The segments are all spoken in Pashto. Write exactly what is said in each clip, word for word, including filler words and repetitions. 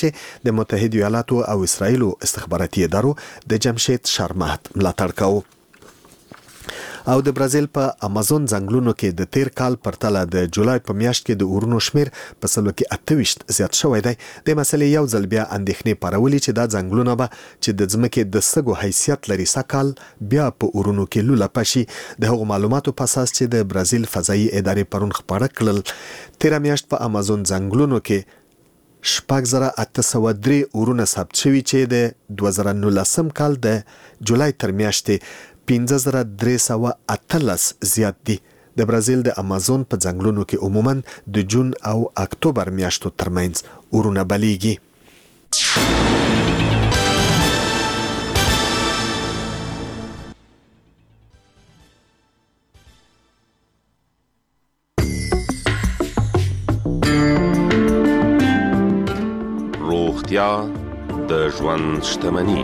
چې د متحده ایالاتو او اسرایل استخباراتي ادارو د جمشید شرمحت ملاتړ کاوه. او د برازیل په امازون ځنګلونو کې د تیر کال پرتله د جولای په میاشت کې د اورونو شمیر په سلو کې اته ویشت زیات شوی دی. د مسلې یو ځل بیا اندېښنې پارولې چې دا ځنګلونه به چې د ځمکې د سږو حیثیت لري سکال بیا په اورونو کې لوله پشي. د هغو معلوماتو په اساس چې د برازیل فضایي ادارې پرون خبره کړل تیر میاشت په امازون ځنګلونو کې شپږ زره اته سوه درې اورونه ثبت شوي چې د دوه زره نولسم کال د جولای تر میاشتې پنځه زره درې سوه اتلس زیات دي. د برازیل د امازون په ځنګلونو کې عموما د جون او اکتوبر میاشتو ترمنځ اورونه بلیږي. روغتیا د ژوند شتمني.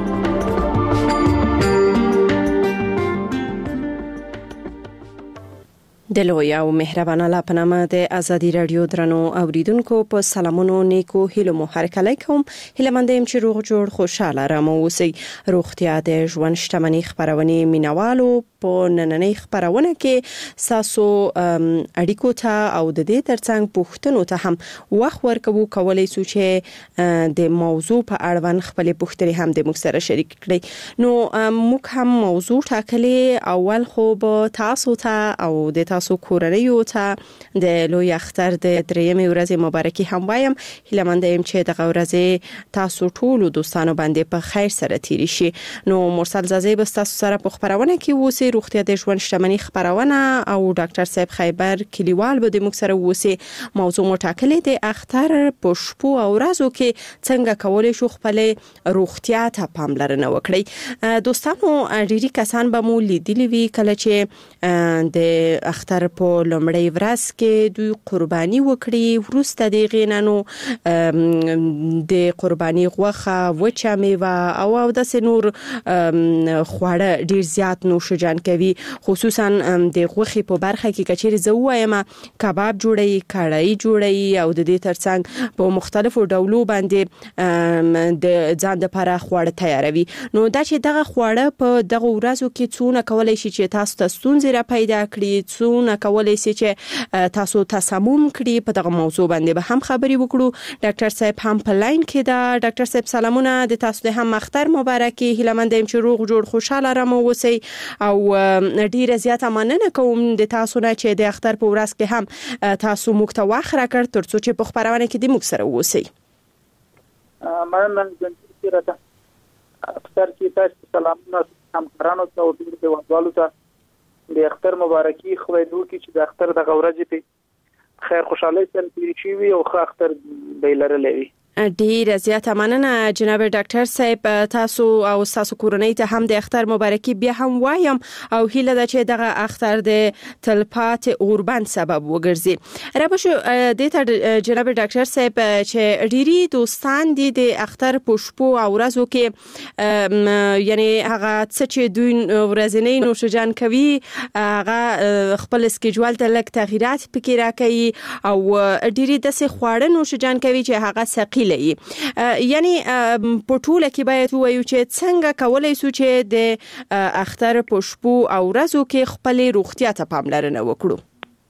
د لوی او مهربان الله په نامه د ازادي رادیو درنو اوریدونکو په سلامونو نیکو هیلو مو هرکلی کوم. هیله مند یم چې روغ جوړ خوشاله رامو اوسئ. روغتیا د ژوند شتمنۍ خبرونه مینوالو په نننۍ خبرونه کې ساسو اړیکو ته او د دې ترڅنګ پوښتنو ته هم وخت ورکوو کولای شو چې د موضوع په اړوند خپل پوښتنې هم د موږ سره شریک کړئ. نو موږ هم موضوع ټاکلې اول خو به تاسو ته او د تاسو کورنیو ته د لوی اختر د درېیمې ورځې مبارکي هم وایم. هیله مند یم چې دغه ورځ تاسو ټول دوستانو باندې په خیر سره تیر شي. نو مرسل زازی به تاسو سره په خبرونه کې ووسی. روغتیا د ژوند شتمنۍ خبرونه او ډاکټر صاحب خیبر کلیوال به د موږ سره ووسی. موضوع مو ټاکلې د اختر په شپو او ورځو کې څنګه کولای شو خپل روغتیا ته پاملرنه وکړي. دوستانو ډیری کسان به مو لیدلی وی کله چې د اختر په لومړۍ ورځ کې دوی قرباني وکړي. ورسته د غینانو د قرباني غوښه وچه میوه او او د سنور خواړه ډیر زیات نوشجان کوي. خصوصا د غوښې په برخه کې کچېر زه وایم کباب جوړي کړای جوړي او د دې ترڅنګ په مختلفو ډولو باندې د ځان لپاره خواړه تیاروي. نو دا چې دغه خواړه په دغه ورځو کې څونه کولای شي چې تاسو ته ستونزې را پیدا کړي څونه کولای شي چې تاسو تسمم کړي. په دغه موضوع باندې به هم خبرې وکړو. ډاکټر صاحب هم په لاین کې دا. ډاکټر صاحب سلامونه. د تاسو ته هم اختر مبارکي. هیله مند یم چې روغ جوړ خوشاله رامو اوسئ او ډیره زیاته مننه کوم د تاسو نه چې د اختر په ورځ کې هم تاسو موږ ته وخت راکړ ترڅو چې په خبرونه کې د موږ سره اوسئ. مننه چې راته اختر کې تاسو سلامونه هم کرانو ته او د وډوالو ته د اختر مبارکي خو دوی چې د اختر د غورځ په خیر خوشاله سره تیر شي وي او خو اختر به لرلې. ډیره زیاته مننه جناب ډاکټر صاحب. تاسو او تاسو کورنۍ ته هم د اختر مبارکي بیا هم وایم او هیله ده چې دغه اختر د تلپات اوربند سبب وګرځي. را بشو د ته جناب ډاکټر صاحب چې ډیری دوستان دي د اختر په شپو او ورځو کې یعنی هغه څه چې دوی ورځنی نوشجان کوي هغه خپل سکیجول ته لږ تغیرات پکې راکړي او ډیری د څه خواړه نوشجان کوي چې هغه ثقيل یعنی په ټوله کې باید وایو چې څنګه کولای شو چې د اختر په شپو او ورځو کې خپل روغتیا ته پاملرنه وکړو.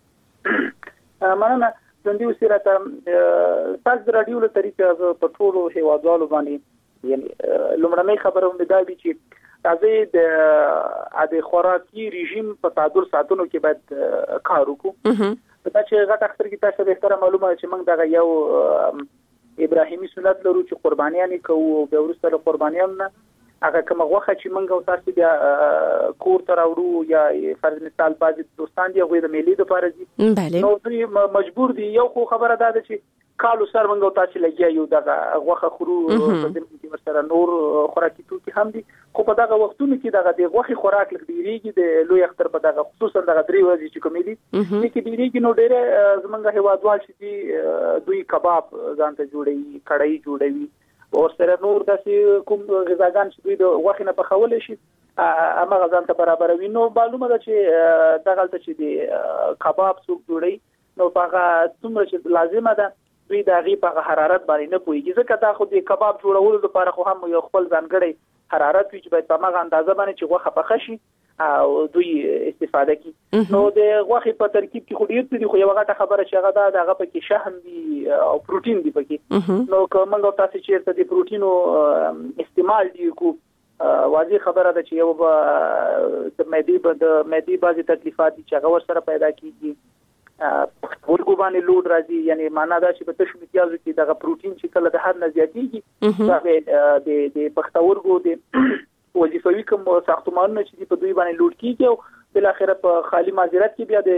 مننه. د دې وسیله تاسو رادیو له طریقې په ټولو هیوادوالو باندې یعنی لومړنۍ خبره هم دا دی چې تاسو د د خوراکي رژیم په تعادل ساتلو کې باید کار وکړو. په تا چې غټ اختر کې تاسو به تر معلومه چې موږ دغه یو ابراهیمی سنت لرو چې قربانیانه کوو او به ورسره قربانیان هغه کوم غوخه چې موږ او تاسو بیا کور ته راوړو یا فرض مثال باز دوستان دی غوې د ملي د فارزي بله نو دوی مجبور دي. یو خو خبره ده چې کالو سر موږ او تاسو لګیا یو دغه غوخه خورو په دې کې ورسره نور خوراکي توکي هم دي خو په دغه وختونو کې دغه د غوخي خوراک لږ ډیریږي. د لوی اختر په دغه خصوصا دغه درې ورځې چې کومې دي چې ډیریږي نو ډېر زمونږ هیوادوال چې دوی کباب ځان ته جوړوي کړای جوړوي او سره نور داسې کوم غذاګان چې دوی د غوښې نه پخول شي اما غزان ته برابروي. نو معلومه ده چې دغه ته چې د کباب سوق جوړي نو هغه څومره چې لازمه ده دوی د هغې په حرارت باندې نه پوهېږي، ځکه دا خو د کباب جوړولو لپاره خو هم یو خپل ځانګړی حرارت وي چې باید په هغه اندازه باندې چې غوښه پخه شي او دوی استفاده کوي. نو د غوښې په ترکیب کې خو ډېر څه دي، خو یوه غټه خبره چې هغه دا د هغه پکې شحم دي او پروټین دي پکې. نو که موږ تاسو چېرته د پروټینو استعمال دی کو واضح خبره ده چې یو به د معدې د معدې بعضې تکلیفات دي چې هغه ورسره پیدا کېږي، ورګو باندې لوډ راځي، یعنی معنا دا چې په تشو امتیازو کې دغه پروټین چې کله د حد نه زیاتېږي د د پښتورګو د وظیفوي کوم ساختمانونه چې په دوی باندې لوډ کېږي او بل اخره په خالی معذرت کې بیا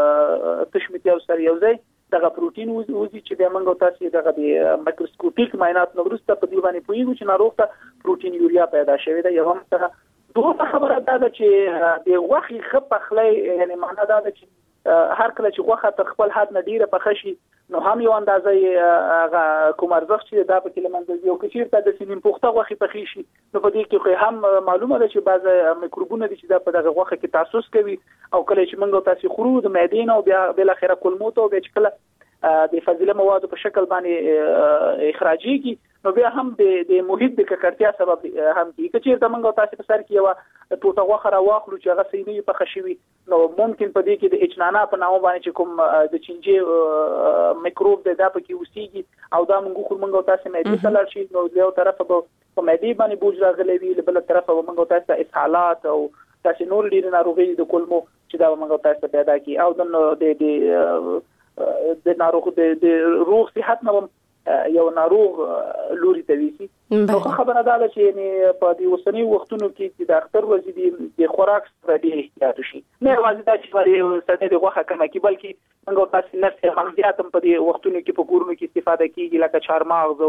د تشو امتیازو سره یو ځای دغه پروټین وځي چې د منګو تاسو دغه د مایکروسکوپیک معاینات نو وروسته په دوی باندې پوهیږو چې ناروغ ته پروټین یوریا پیدا شوی دی. یو هم څه دوه خبره ده چې د غوښې ښه پخلی، یعنی معنا دا ده چې هر کله چې غوښه تر خپل حد نه ډیره پخه شي نو هم یو اندازه هغه کوم ارزښت چې دا په کې له منځه ځي، او که چېرته داسې نیم پوخته غوښې پخې شي نو په دې کې هم معلومه ده چې بعض میکروبونه دي چې دا په دغه غوښه کې تاسوس کوي، او کله چې موږ تاسو خورو د معدې نه او بیا بالاخره کولمو ته او بیا چې کله د فاضله موادو په شکل باندې اخراجيږي نو بیا هم د د محیط د ککړتیا سبب هم کیږي. که چېرته موږ تاسو په سر کې یو ټوټه غوښه راواخلو چې هغه صحیح نه پخه شوي نو ممکن په دې کې د اچنانا په نامه باندې چې کوم د چینجې میکروب دی دا پکې اوسېږي او دا موږ خو موږ تاسو معدې ته لاړ شي نو یو طرف به په معدې باندې بوج راغلی وي، له بل طرف به موږ تاسو اسهالات او تاسو نور ډېر ناروغي د کولمو چې دا موږ تاسو پیدا کی او د د د ناروغ د روغ صحت نه یو ناروغ لوري ته ویسي. نو خبره ده چې یعنی په دې اوسنی وختونو کې چې د اختر ورځې د د خوراک سره ډېر احتیاط وشي، نه یوازې دا چې باندې سړی د غوښه کمه کړي بلکې موږ تاسو نه مغزیات هم په دې وختونو کې په کورونو کې استفاده کیږي، لکه چهارمغز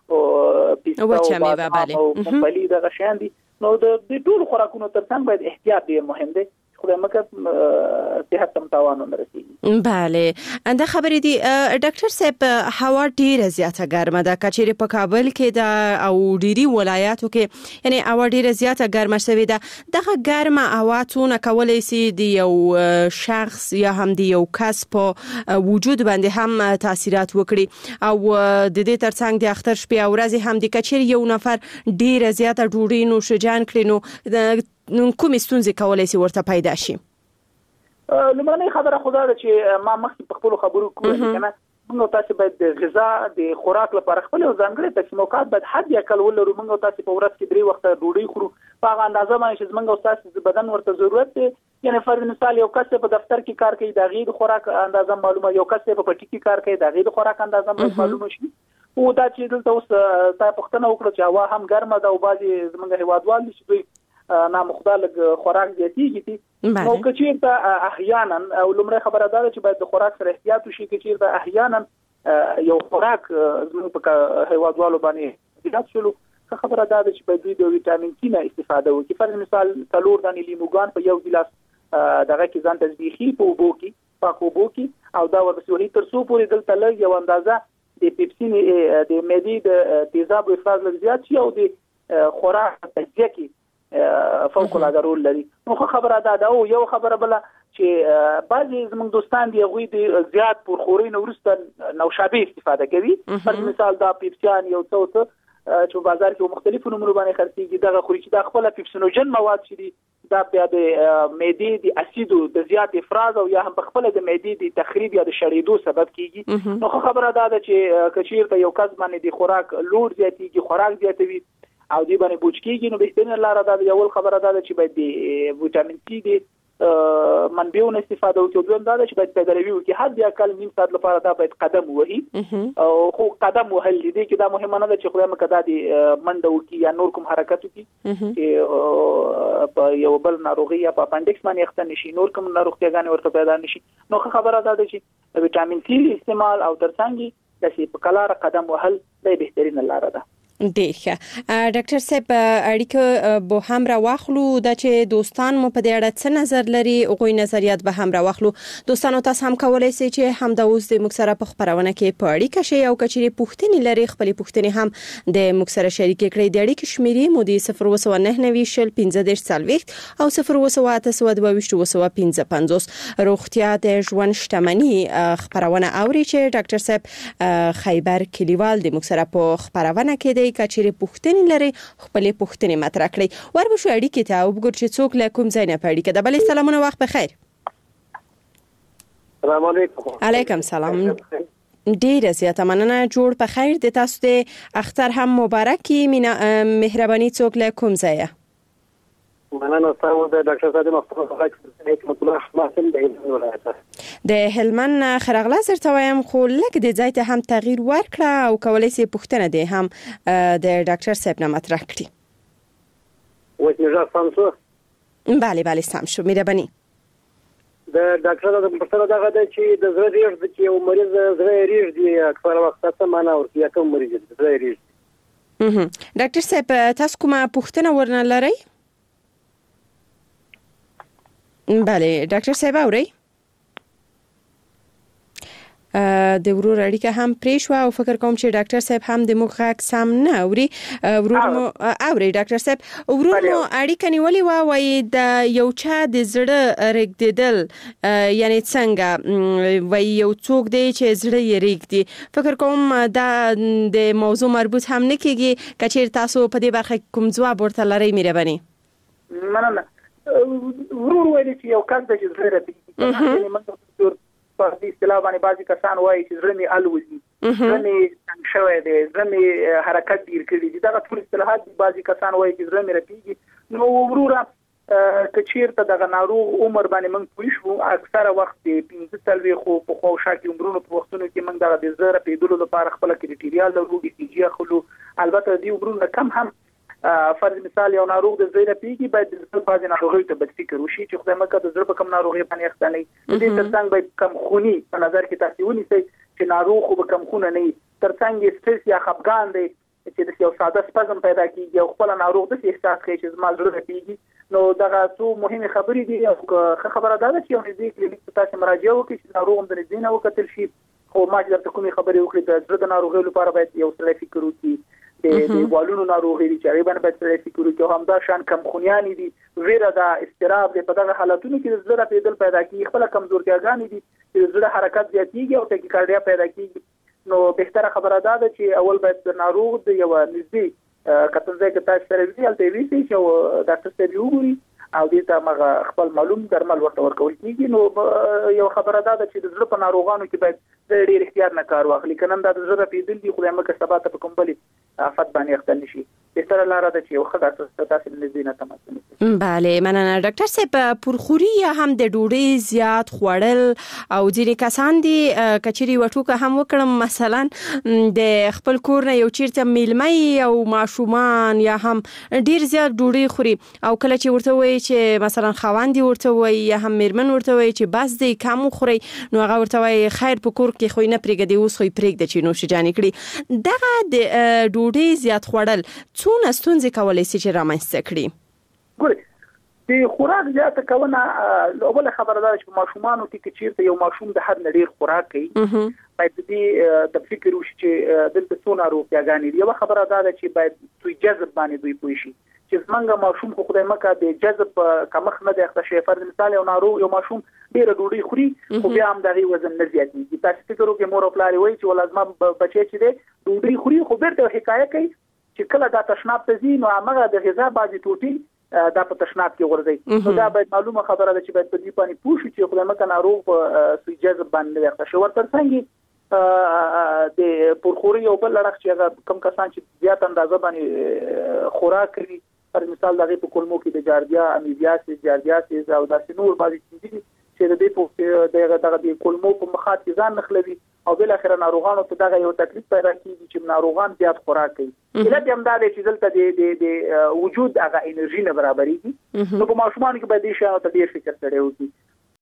او پیستا او ممپلي دغه شیان دي. نو د ټول خوراکونو ترڅنګ باید احتیاط ډېر مهم دی، خدای مکه صحت تم تاوان نه رسیږي. بله دا خبرې دي ډاکټر صاحب، هوا ډیره زیاته ګرمه ده، کچېرې په کابل کې ده او ډيري ولایاتو کې یعنی هوا ډیره زیاته ګرمه شوې ده. دغه ګرمه هوا څونه کولای شي د یو شخص یا هم د یو کس په وجود باندې هم تاثیرات وکړي او د دې ترڅنګ د اختر شپې او ورځې هم د کچېرې یو نفر ډیره زیاته ډوډۍ نوشجان کړي نو نو کومې ستونزې کولای شي ورته پیدا شي؟ لومړنۍ خبره خو دا ده چې ما مخکې په خپلو خبرو کې ویل کنه موږ تاسو باید د غذا د خوراک لپاره خپل ځانګړي تقسیمات باید حد یا کل ولرو. موږ تاسو په ورځ کې درې وخته ډوډۍ خورو په هغه اندازه باندې چې موږ تاسو بدن ورته ضرورت دی. یعنی فرض مثال یو کس په دفتر کې کار کوي د غیر خوراک اندازه معلومه، یو کس په پټی کې کار کوي د غیر خوراک اندازه معلومه شي. او دا چې دلته اوس تا پښتنه وکړه چې هوا هم ګرمه ده او بعضي زمونږ هیوادوال دي چې دوی نامختلق خوراک زیاتیږي دي. نو که چېرته احیانا او لومړی خبره دا ده چې باید د خوراک سره احتیاط وشي. که چېرته احیانا یو خوراک زموږ په هیوادوالو باندې زیات شلو، ښه خبره دا ده چې باید دوی د ویټامین سي نه استفاده وکړي. فرض مثال څلور دانې لیموګان په یو ګیلاس دغه کې ځان تزبیخي په اوبو کې پاک اوبو کې او دا ورپسې وهي تر څو پورې دلته لږ یو اندازه د پیپسین د معدې د تیزاب افراز لږ زیات شي او د خوراک تجزیه کې فوق العاده رول لري. نو خبره دا ده. او یو خبره بل چې بعضي زموږ دوستان دی غوي د زیات پرخوري نو ورسته نوشابه استفاده کوي. پر مثال دا پیپسیان یو څه څه چې بازار کې مختلفو نمونو باندې خرڅيږي دغه خوري چې دا خپل پیپسینوجن مواد شي دا بیا د معدې د اسیدو د زیات افراز او یا هم خپل د معدې د تخریب یا د شړېدو سبب کیږي. نو خبره دا ده چې کچیر ته یو کس باندې د خوراک لوړ زیاتیږي، خوراک زیاتوي او دی باندې بوج کیږي، نو بهترینه لاره دا د اول خبره دا ده چې باید د ویټامین سي د منبعونو استفاده وکړو. دویم دا ده چې باید پیداروي وکړي، حد یا کل نیم ساعت لپاره دا باید قدم وهي او خو قدم وهل دي کې دا مهمه نه ده چې خدای مکه دا د منډه وکړي یا نور کوم حرکت وکړي چې په یو بل ناروغي یا په اپنډکس باندې اخته نشي، نور کوم ناروغتیاګانې ورته پیدا نشي. نو خبره دا ده چې ویټامین سي استعمال او ترڅنګ د سی په کلاره قدم وهل د بهترین لاره ده. ډیر ښه ډاکټر صاحب اړیکه به هم را واخلو د چې دوستان مو په دې اړه څه نظر لري او نظریات به هم را واخلو. دوستانو تاسو هم کولای شئ چې هم د اوس د موږ سره په خبرونه کې په اړیکه شئ او کچېرې پوښتنې لري خپل پوښتنې هم د موږ سره شریک کړئ. د اړیکې شمیرې مو د صفر اووه نهه نوي شل پنځه دېرش څلوېښت او صفر اووه اته سوه دوه ویشت اووه سوه پنځه پنځوس. روغتیا د ژوند شتمني خبرونه اوري چې ډاکټر صاحب خیبر کلیوال د موږ سره په خبرونه کې دی کچېرې پوښتنې لري خپل پوښتنې مطرح کړئ. وربشو اړیکې ته وګورئ چې څوک له کوم ځای نه پړی کده. بل سلامونه وخت بخیر. السلام علیکم. علیکم سلام. ډیر زیاته مننه. جوړ په خیر د تاسو د اختر هم مبارکي. مهرباني څوک له کوم ځای؟ مننه تاسو د ډاکټر صادق مختار حکمت الله حماسم د هلمند ولایت د هلمند خرغله سره وایم خو لکه د ځای ته هم تغییر ورکړه او کولای شي پوښتنه ده هم د ډاکټر صاحب نه مطرح کړي. وښه نجات سم شو؟ بله بله سم شو. مهرباني. د ډاکټر د پرسره دغه د چې د زړه ریښ د چې یو مریض زړه ریښ دی اکثر وخت څه معنا ورته یا کوم مریض زړه ریښ. ډاکټر صاحب تاسو کومه پوښتنه ورنه لرئ؟ بله ډاکټر صاحب اورئ؟ د ورور اړیکه هم پرې شو او فکر کوم چې ډاکټر صاحب هم د موږ غږ سم نه اوري. ورور مو اوري ډاکټر صاحب؟ ورور مو اړیکه نیولې و وایي د یو چا د زړه رګدل یعنی څنګه وایي یو څوک دی چې زړه یې رګدي. فکر کوم دا د موضوع مربوط هم نه کیږي. کچېر تاسو په دې برخه کوم ځواب ورته لرئ؟ مهرباني. مننه. ورور وایي چې یو کس د زړه رګدي په دې اصطلاح باندې بعضی کسان وایي چې زړه مې الوزي، زړه مې څنګه شوی دی، زړه مې حرکت ډیر کړی دی. دا ټول اصطلاحات دي. بعضی کسان وایي چې زړه مې رپیږي. نو وروره کچیر ته دغه ناروغ عمر باندې موږ پوه شو اکثره وخت پنځه څلوېښت خو په خو شاکي عمرونو په وختونو کې موږ دغه د زړه رپیدلو لپاره خپل کریټیریا لرو ای سی جی اخلو. البته دې عمرونه کم هم فرض مثال یو ناروغ د زړه پیږي باید د زړه بعضی ناروغي ته بد فکر وشي چې خدای مکه د زړه په کم ناروغي باندې اخته نه دي. ترڅنګ باید کم خوني په نظر کې تاسو ونیسئ چې ناروغ خو کم خونه نه ترڅنګ سټرس یا خپګان دی چې د یو ساده سپازم پیدا کیږي او خپل ناروغ د احساس کوي چې زما زړه پیږي. نو دغه څو مهمه خبرې دي او خبره ده چې یو نږدې کلینیک ته تاسو مراجعه وکړئ چې ناروغ هم د دې نه وکتل شي. خو ما چې د کومې خبرې وکړې د زړه د ناروغي لپاره باید یو څه فکر وکړي. د د والونو ناروغي دي چې باندې باید څه فکر وکړي. او همدا شان کم خونیان دي، ویره ده، استراب دی. په دغه حالتونو کې د زړه پیدل پیدا کیږي، خپل کمزورتیاګانې دي چې د زړه حرکت زیاتېږي او ټاکیکارډیا پیدا کیږي. نو بهتره خبره ده چې اول باید د ناروغ د یو نږدې کتنځای کې تاسو سره ویل ته وی سي چې ډاکټر صاحب وګوري او دې ته مغه خپل معلوم درمل ورته ورکول کیږي. نو یو خبره ده چې د زړه په ناروغانو کې باید ډېر احتیاط نه کار واخلي. کنه دا د زړه پیدل دي خو مکه سبا ته کوم بلی افت باندې اخته نشي. بهتره لاره ده چې یو خدای تاسو د دې نه تماس ونیسئ. بله مننه ډاکټر صاحب. پرخوري هم د ډوډۍ زیات خوړل او ځینې کسان دي کچري وټوکه هم وکړم مثلا د خپل کور نه یو چیرته میلمه او ماشومان یا هم ډیر زیات ډوډۍ خوري او کله چې ورته وایي چې مثلا خواندي ورته وایي یا هم میرمن ورته وایي چې بس دې کم خوري نو هغه ورته وایي خیر په کور کې خو نه پرېږدي اوس خو پرېږده چې نو شجانې کړي. دغه د ډوډۍ زیات خوړل څونه ستونزې کولای شي چې رامنځته کړي؟ ګورئ د خوراک زیاته کونه اوله خبره ده چې ماشومانو کې چیرته یو ماشوم د حد نړیر خوراک کوي باید دې د فکر وشي چې دلته څونه روغتیاګانې دي. یو خبره ده چې باید دوی جذب باندې دوی پوه شي چې څنګه ماشوم خو خدای مکه د جذب کمخ نه د اخته شي. فرض مثال یو ناروغ یو ماشوم ډیره ډوډۍ خوري خو بیا هم دغه وزن نه زیاتېږي. تاسو فکر وکړئ مور او پلار وایي چې ولازم بچی چې دی ډوډۍ خوري خو بیرته حکایت کوي چې کله دا تشناب ته ځي نو هغه د غذا بعضی ټوټې دا په تشناب کې ورځي. نو دا باید معلومه خبره ده چې باید په دې باندې پوه شو چې خدای مکه ناروغ په سوی جذب باندې اخته شي. ورته څنګه د پرخوري یو بل لړخ چې هغه کم کسان چې زیات اندازه باندې خوراک کوي پر مثال دغه په کولمو کې د جاردیا امیبیاسیس جاردیاسیس او داسې نور بعضی څه چې د دې په دغه دغه د کولمو په مخاط کې ځان نخلوي او بل اخر ناروغانو ته دغه یو تکلیف پیدا کیږي چې ناروغان زیات خوراک کوي. علت هم دا دی چې دلته د د وجود هغه انرژي نه برابرېږي. نو په ماشومانو کې باید دې شی ته ډېر فکر کړی وي.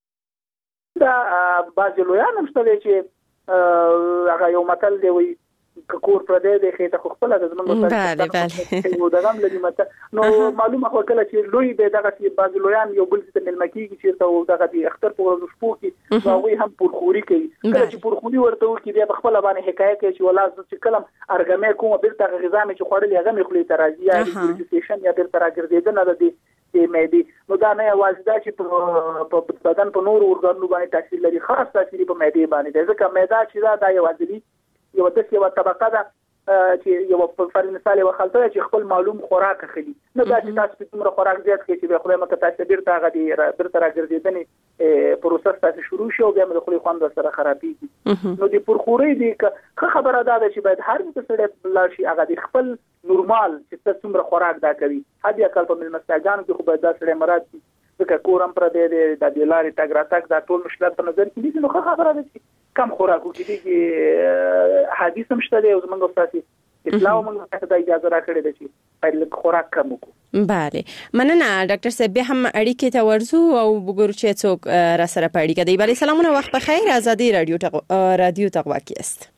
دا بعض لویان هم ستل چې هغه یو متل دی وي کور پر دې د خېټه خو خپل د زمونږ بله بله دا هم لري مته نو معلومه خو کله چې لوی به دغه چې بعض لویان یو بل څه ملمکیږي چې ته دغه د اختر په ورځ شپو کې هغه هم پورخوري کوي کله چې پورخوري ورته وکړي بیا خپل باندې حکایت کوي چې ولا چې کلم ارګمې کوم بیرته غذا مې چې خوړل هغه مې خولې ترازی یا ډیجیټیشن یا بیرته راګرځیدنه د دې مېدی نو دا نه یوازې دا چې په بدن په نور اورګانونو باندې تاثیر لري خاص تاثیر په مېدی باندې ځکه مېدا چې دا یوازې یو د څه یو طبقه ده چې یو په فرض مثال یو خلطه چې خپل معلوم خوراک اخلي نو دا چې تاسو په کومه خوراک زیات کې چې به خدای مکه تاسو بیرته غدي بیرته راګرځیدنې پروسس تاسو شروع شي او بیا د خپل خوند سره خرابېږي نو د پرخوري دي که خبره ده چې باید هر څه سره بل شي هغه د خپل نورمال چې څومره خوراک دا کوي هدي کال په ملمستاګانو کې خو باید دا سره مراد ځکه کورم پر دې د دلاري تاګراتک دا ټول مشکلات په نظر کې دي نو خبره ده کم خوراکو کې دي حدیث هم شته او زمونږ استاد اسلام موږ ته اجازه راکړې ده چې په خوراک کم وکړو. بله مننه ډاکټر صاحب بیا هم اړیکې ته ورځو او وګورو چې څوک را سره په اړیکه دی. بله سلامونه وخت بخیر آزادی رادیو تق... رادیو تقوا کې است.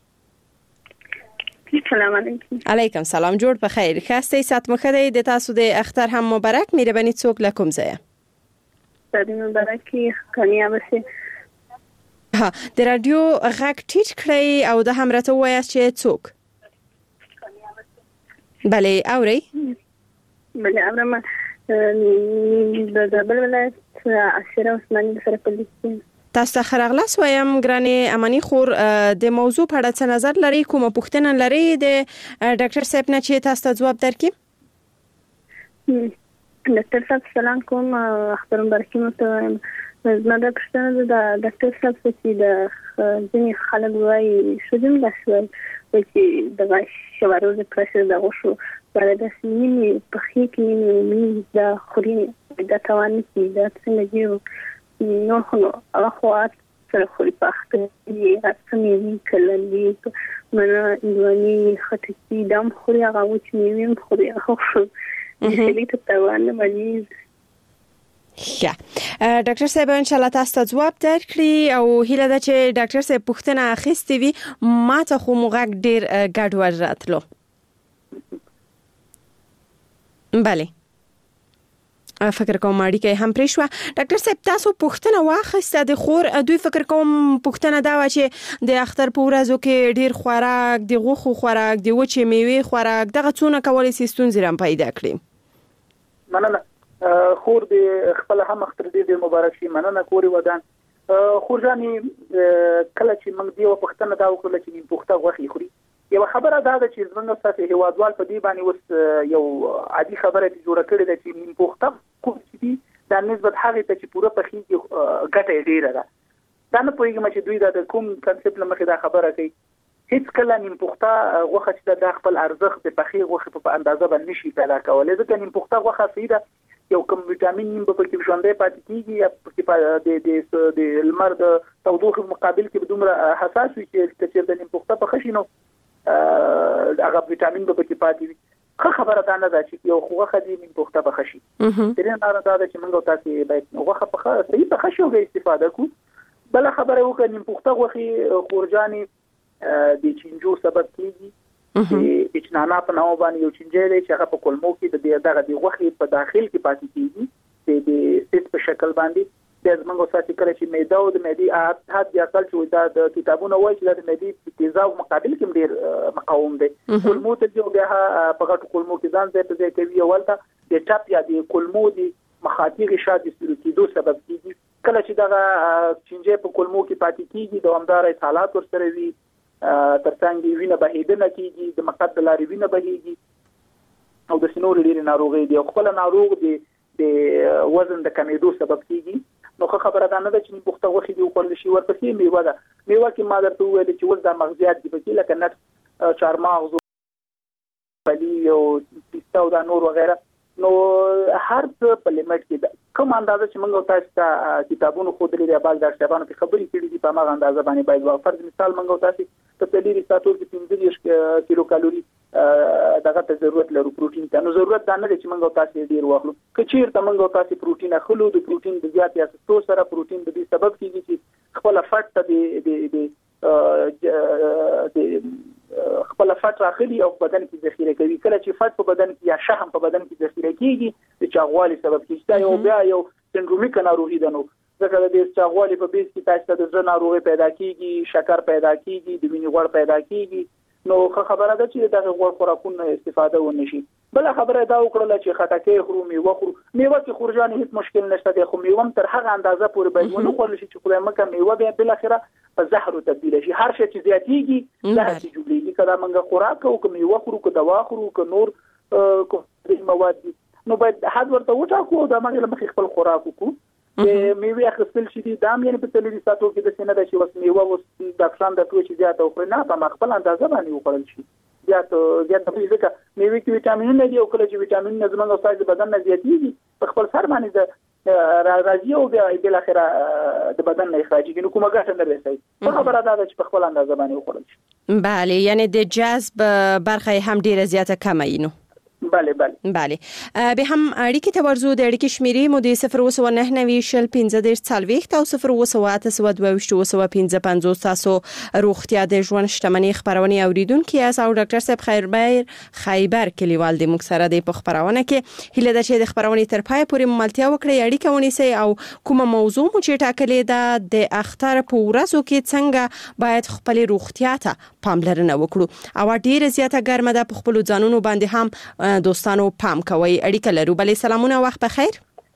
سلام علیکم. علیکم سلام جوړ په خیر خسته سات مخدی د تاسو د اختر هم مبارک مهرباني څوک لکم زه ستاسو مبارکي کنیا بسه ها د رادیو غږ ټیټ کړئ او د هم راته وایاست چې څوک بله اوري بله اورم د بل ولایت عشره عثماني سره پولیس تاسو ته خرغلاس وایم ګرانې امانی خور د موضوع په اړه څه نظر لري کومه پوښتنه لري د ډاکټر صاحب نه چې تاسو ته جواب درکړي. ډاکټر صاحب سلام کوم اختر مبارکي مو ته زما د پښتنه د ډاکټر صاحب چې د ځینې خلک وایي شودم لا شوي چې د شوارو د پرشر د غوښو پر د سینې په خې کې مې د خوري د توان کې د څنګه جوړ نو خو هغه خواط سره خوري پخته یې راځي کلندې منه دواني خټکی دم خوري هغه و چې مې خوري هغه دې ته توان مریض ښه ډاکټر صاحب ان شاء الله تاسو ته جواب درکړي او هیله ده چې ډاکټر صاحب پوښتنه اخیستې وي ماته خو موږ ډیر ګډوډ راتلو. بله فکر کوم اړیکه هم پرې شو. ډاکټر صاحب تاسو پوښتنه واخیسته د خور دوی فکر کوم پوښتنه دا و چې د اختر په ورځو کې ډیر خوراک د غوښو خوراک د وچې میوې خوراک دغه څونه کولای شي ستونزې رام پیدا کړي. مننه خور دې خپل هم اختر دې مبارک شي. مننه کوري ودان خور جاني کله چې موږ دی وختونه دا وکړل چې موږ پوښتنه غوښي خوري یو خبره دا ده چې زمونږ ساتي هوادوال په دې باندې اوس یو عادي خبره جوړه کړې ده چې موږ پوښتنه کوم چې د نسبت هغه ته چې پوره په خې ګټه ډیره ده دا نه پوهیږم چې دوی دا د کوم کنسپټ لمخې دا خبره کوي هیڅ کله نیم پوښتنه غوښه چې د خپل ارزښت په خې غوښه په اندازه باندې نشي پیدا کولای ځکه نیم پوښتنه غوښه سیده یو کوم وټامین نیم په کې ژوندې پاتې کیږي یا د د د لمر د تودوخې مقابل کې بدومره حساس وي چې چې د نیم پوښتنه په خښینو هغه وټامین به کې پاتې وي. خو خبره ده نه ده چې یو خوغه دې نیم پوښتنه په خښي ترې نه راځي دا چې موږ تاسو باید غوښه په خښه صحیح په خښو به استفاده کوو. بل خبره وکړه نیم پوښتنه غوښي خورجاني د چینجو سبب کیږي چې اچنانا په نوو باندې یو چینجې دی چې هغه په کولمو کې د دغه د غوښې په داخل کې پاتې کیږي چې د سیټ په شکل باندې د زمونږ ساتي کړی چې معده او د معدې حد یا اصل چې دا د کتابونو وایي چې د معدې تیزاب مقابل کې ډیر مقاوم دی. کولمو ته جو بیا په غټو کولمو کې ځان ځای په ځای کوي ولته د ټاپ یا د کولمو د مخاطر شاد سلوکیدو سبب کیږي. کله چې دا چینجې په کولمو کې پاتې کیږي دوامدار حالات ورسره وي ترڅنګ وینه بهیدنه کیږي د مقعد لارې وینه بهیږي او د سینور لري ناروغي دی خپل ناروغ دی د وزن د کمیدو سبب کیږي. نو خبره ده نه چې پوښتنه وخت دی خپل شي ورپسې میوه ده میوه کې ما درته ویل چې ول د مغزيات دی په لکه نت چارمغز پلی او پیستا او دا نور وغیرہ نو هر څه په لیمټ کې کوم اندازه چې موږ تاسو ته کتابونو خو درې د باز ډاکټرانو په خبرې کړې دي په هغه اندازه باندې باید واو فرض مثال موږ تاسو ته تللی ساتو کې پنځه کیلو کالوري دغه ته ضرورت لرو پروتین ته نو ضرورت دا نه چې موږ تاسو ډیر واخلو کچیر ته موږ تاسو پروتین اخلو د پروتین د زیات یا څو سره پروتین د دې سبب کیږي چې خپل فټ ته د د د خپل فټ راخلي او بدن کې ذخیره کوي. کله چې فټ په بدن کې یا شحم په بدن کې ذخیره کیږي د چاغوالي سبب کیږي. دا یو بیا یو سندرومیک ناروغي ده. نو ځکه د چاغوالي په بیس کې تاسو ته د زړه ناروغي پیدا کیږي، شکر پیدا کیږي، د وینې غوړ پیدا کیږي. نو خبره ده چې دغه غوړ خوراکونو استفاده ونشي. بل خبره دا وکړه چې خټکي خورو، میوه خورو. میوه کې خورجان هیڅ مشکل نشته دی، خو میوه تر هغه اندازه پورې باید ونه خوړل شي چې خدای مکه میوه بیا بل اخره په زهر تبدیل شي. هر شی چې زیاتیږي زهر جوړیږي. کله موږ خوراک او میوه خورو، که دوا خورو، که نور کوم مواد دي، نو باید حد ورته وټاکو. دا موږ له خپل خوراک وکړو. میوه اخیستل شي دي دام یعنی په تلوي ساتو کې د سینې د شي وس میوه وس د افشان د توچ زیاته او نه په خپل اندازه باندې وخورل شي. زیات زیات په ځکه میوه کې ویټامینونه دي او کله چې ویټامینونه زموږ او سایز بدن نه زیاتېږي په خپل سر باندې د راځي او بیا بل اخره د بدن نه اخراج کیږي. نو کومه ګټه نه رسي. په خبره دا چې په خپل اندازه باندې وخورل شي. بله، یعنی د جذب برخه هم ډیره زیاته کمه اینو. بله بله بله. به هم اړیکې ته ورزو. د اړیکې شمیرې مو د صفر اووه نهه نوي شل پنځه دېرش څلوېښت او صفر اووه اته سوه دوه ویشت اووه پنځه پنځوس. تاسو روغتیا د ژوند شتمنۍ خبرونه اوریدونکو یاست او ډاکټر صاحب خیربیر خیبر کلیوال د موږ سره د خبرونه کې هیله ده چې د خبرونه تر پای پورې ملتیا وکړي، اړیکه ونیسي او کومه موضوع مو چې ټاکلې ده د اختر په ورځو کې څنګه باید خپل روغتیا ته پاملرنه وکړو. او ډیره زیاته ګرمه ده، په خپل ځانونو باندې هم دوستانو پام کوي. اړیکه لرو. بله سلامونه، وخت بخیر.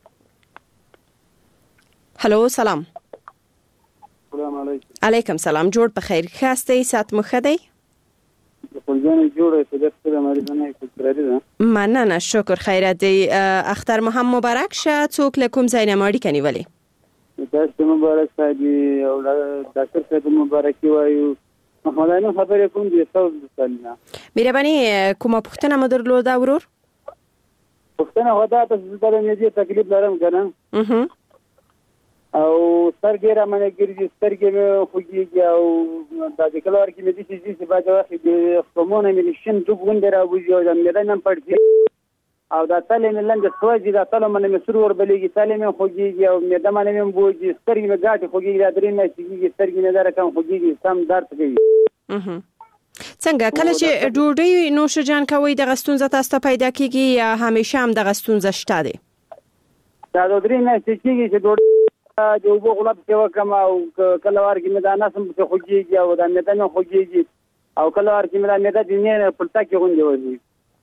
هلو سلام. سلام علیکم. علیکم سلام. جوړ بخیر. خاسته سات مخدی. خپلځان جوړه په دغه سره مریضانه کوي ده. مننه، شکر. خیرت دی. اختر مو هم مبارک شه. څوک لکم زینب اړیکه نیولې؟ تاسو مبارک صاحب او ډاکټر صاحب مبارک وایو. محمدانو خبرې کوم دي تاسو سره. مهرباني کومه پوښتنه مو درلوده ورور؟ پوښتنه ودا تاسو سره مې دې تکلیف لرم کنه. اها. او سترګې را منې ګرځي، سترګې مې خوږیږي او دا د کلوار کې مې دې چې چې باید واخې د خمونه مې شین ټوب غونډه راوځي او د مې نن پړځي او دا تل مې لنډ سوځي، دا تل مې سرور بلېږي، تل مې خوږیږي او مې د باندې مې بوجي، سترګې مې ګاټي خوږیږي، دا درې مې چې سترګې مې دره کم خوږیږي، سم درد کوي. اها. څنګه کله چې ډوډۍ نوشجان کوي د غستونزه تاسو پیدا کیږي یا همیشه هم د غستونزه شته دي؟ دا د درې مې چې چې ډوډۍ د وبو غلط کې وکم او کلوار کې مې دا ناسم څه خوږیږي او دا مې دا خوږیږي او کلوار کې مې دا مې دا د نه پړتا کې غونډه وځي.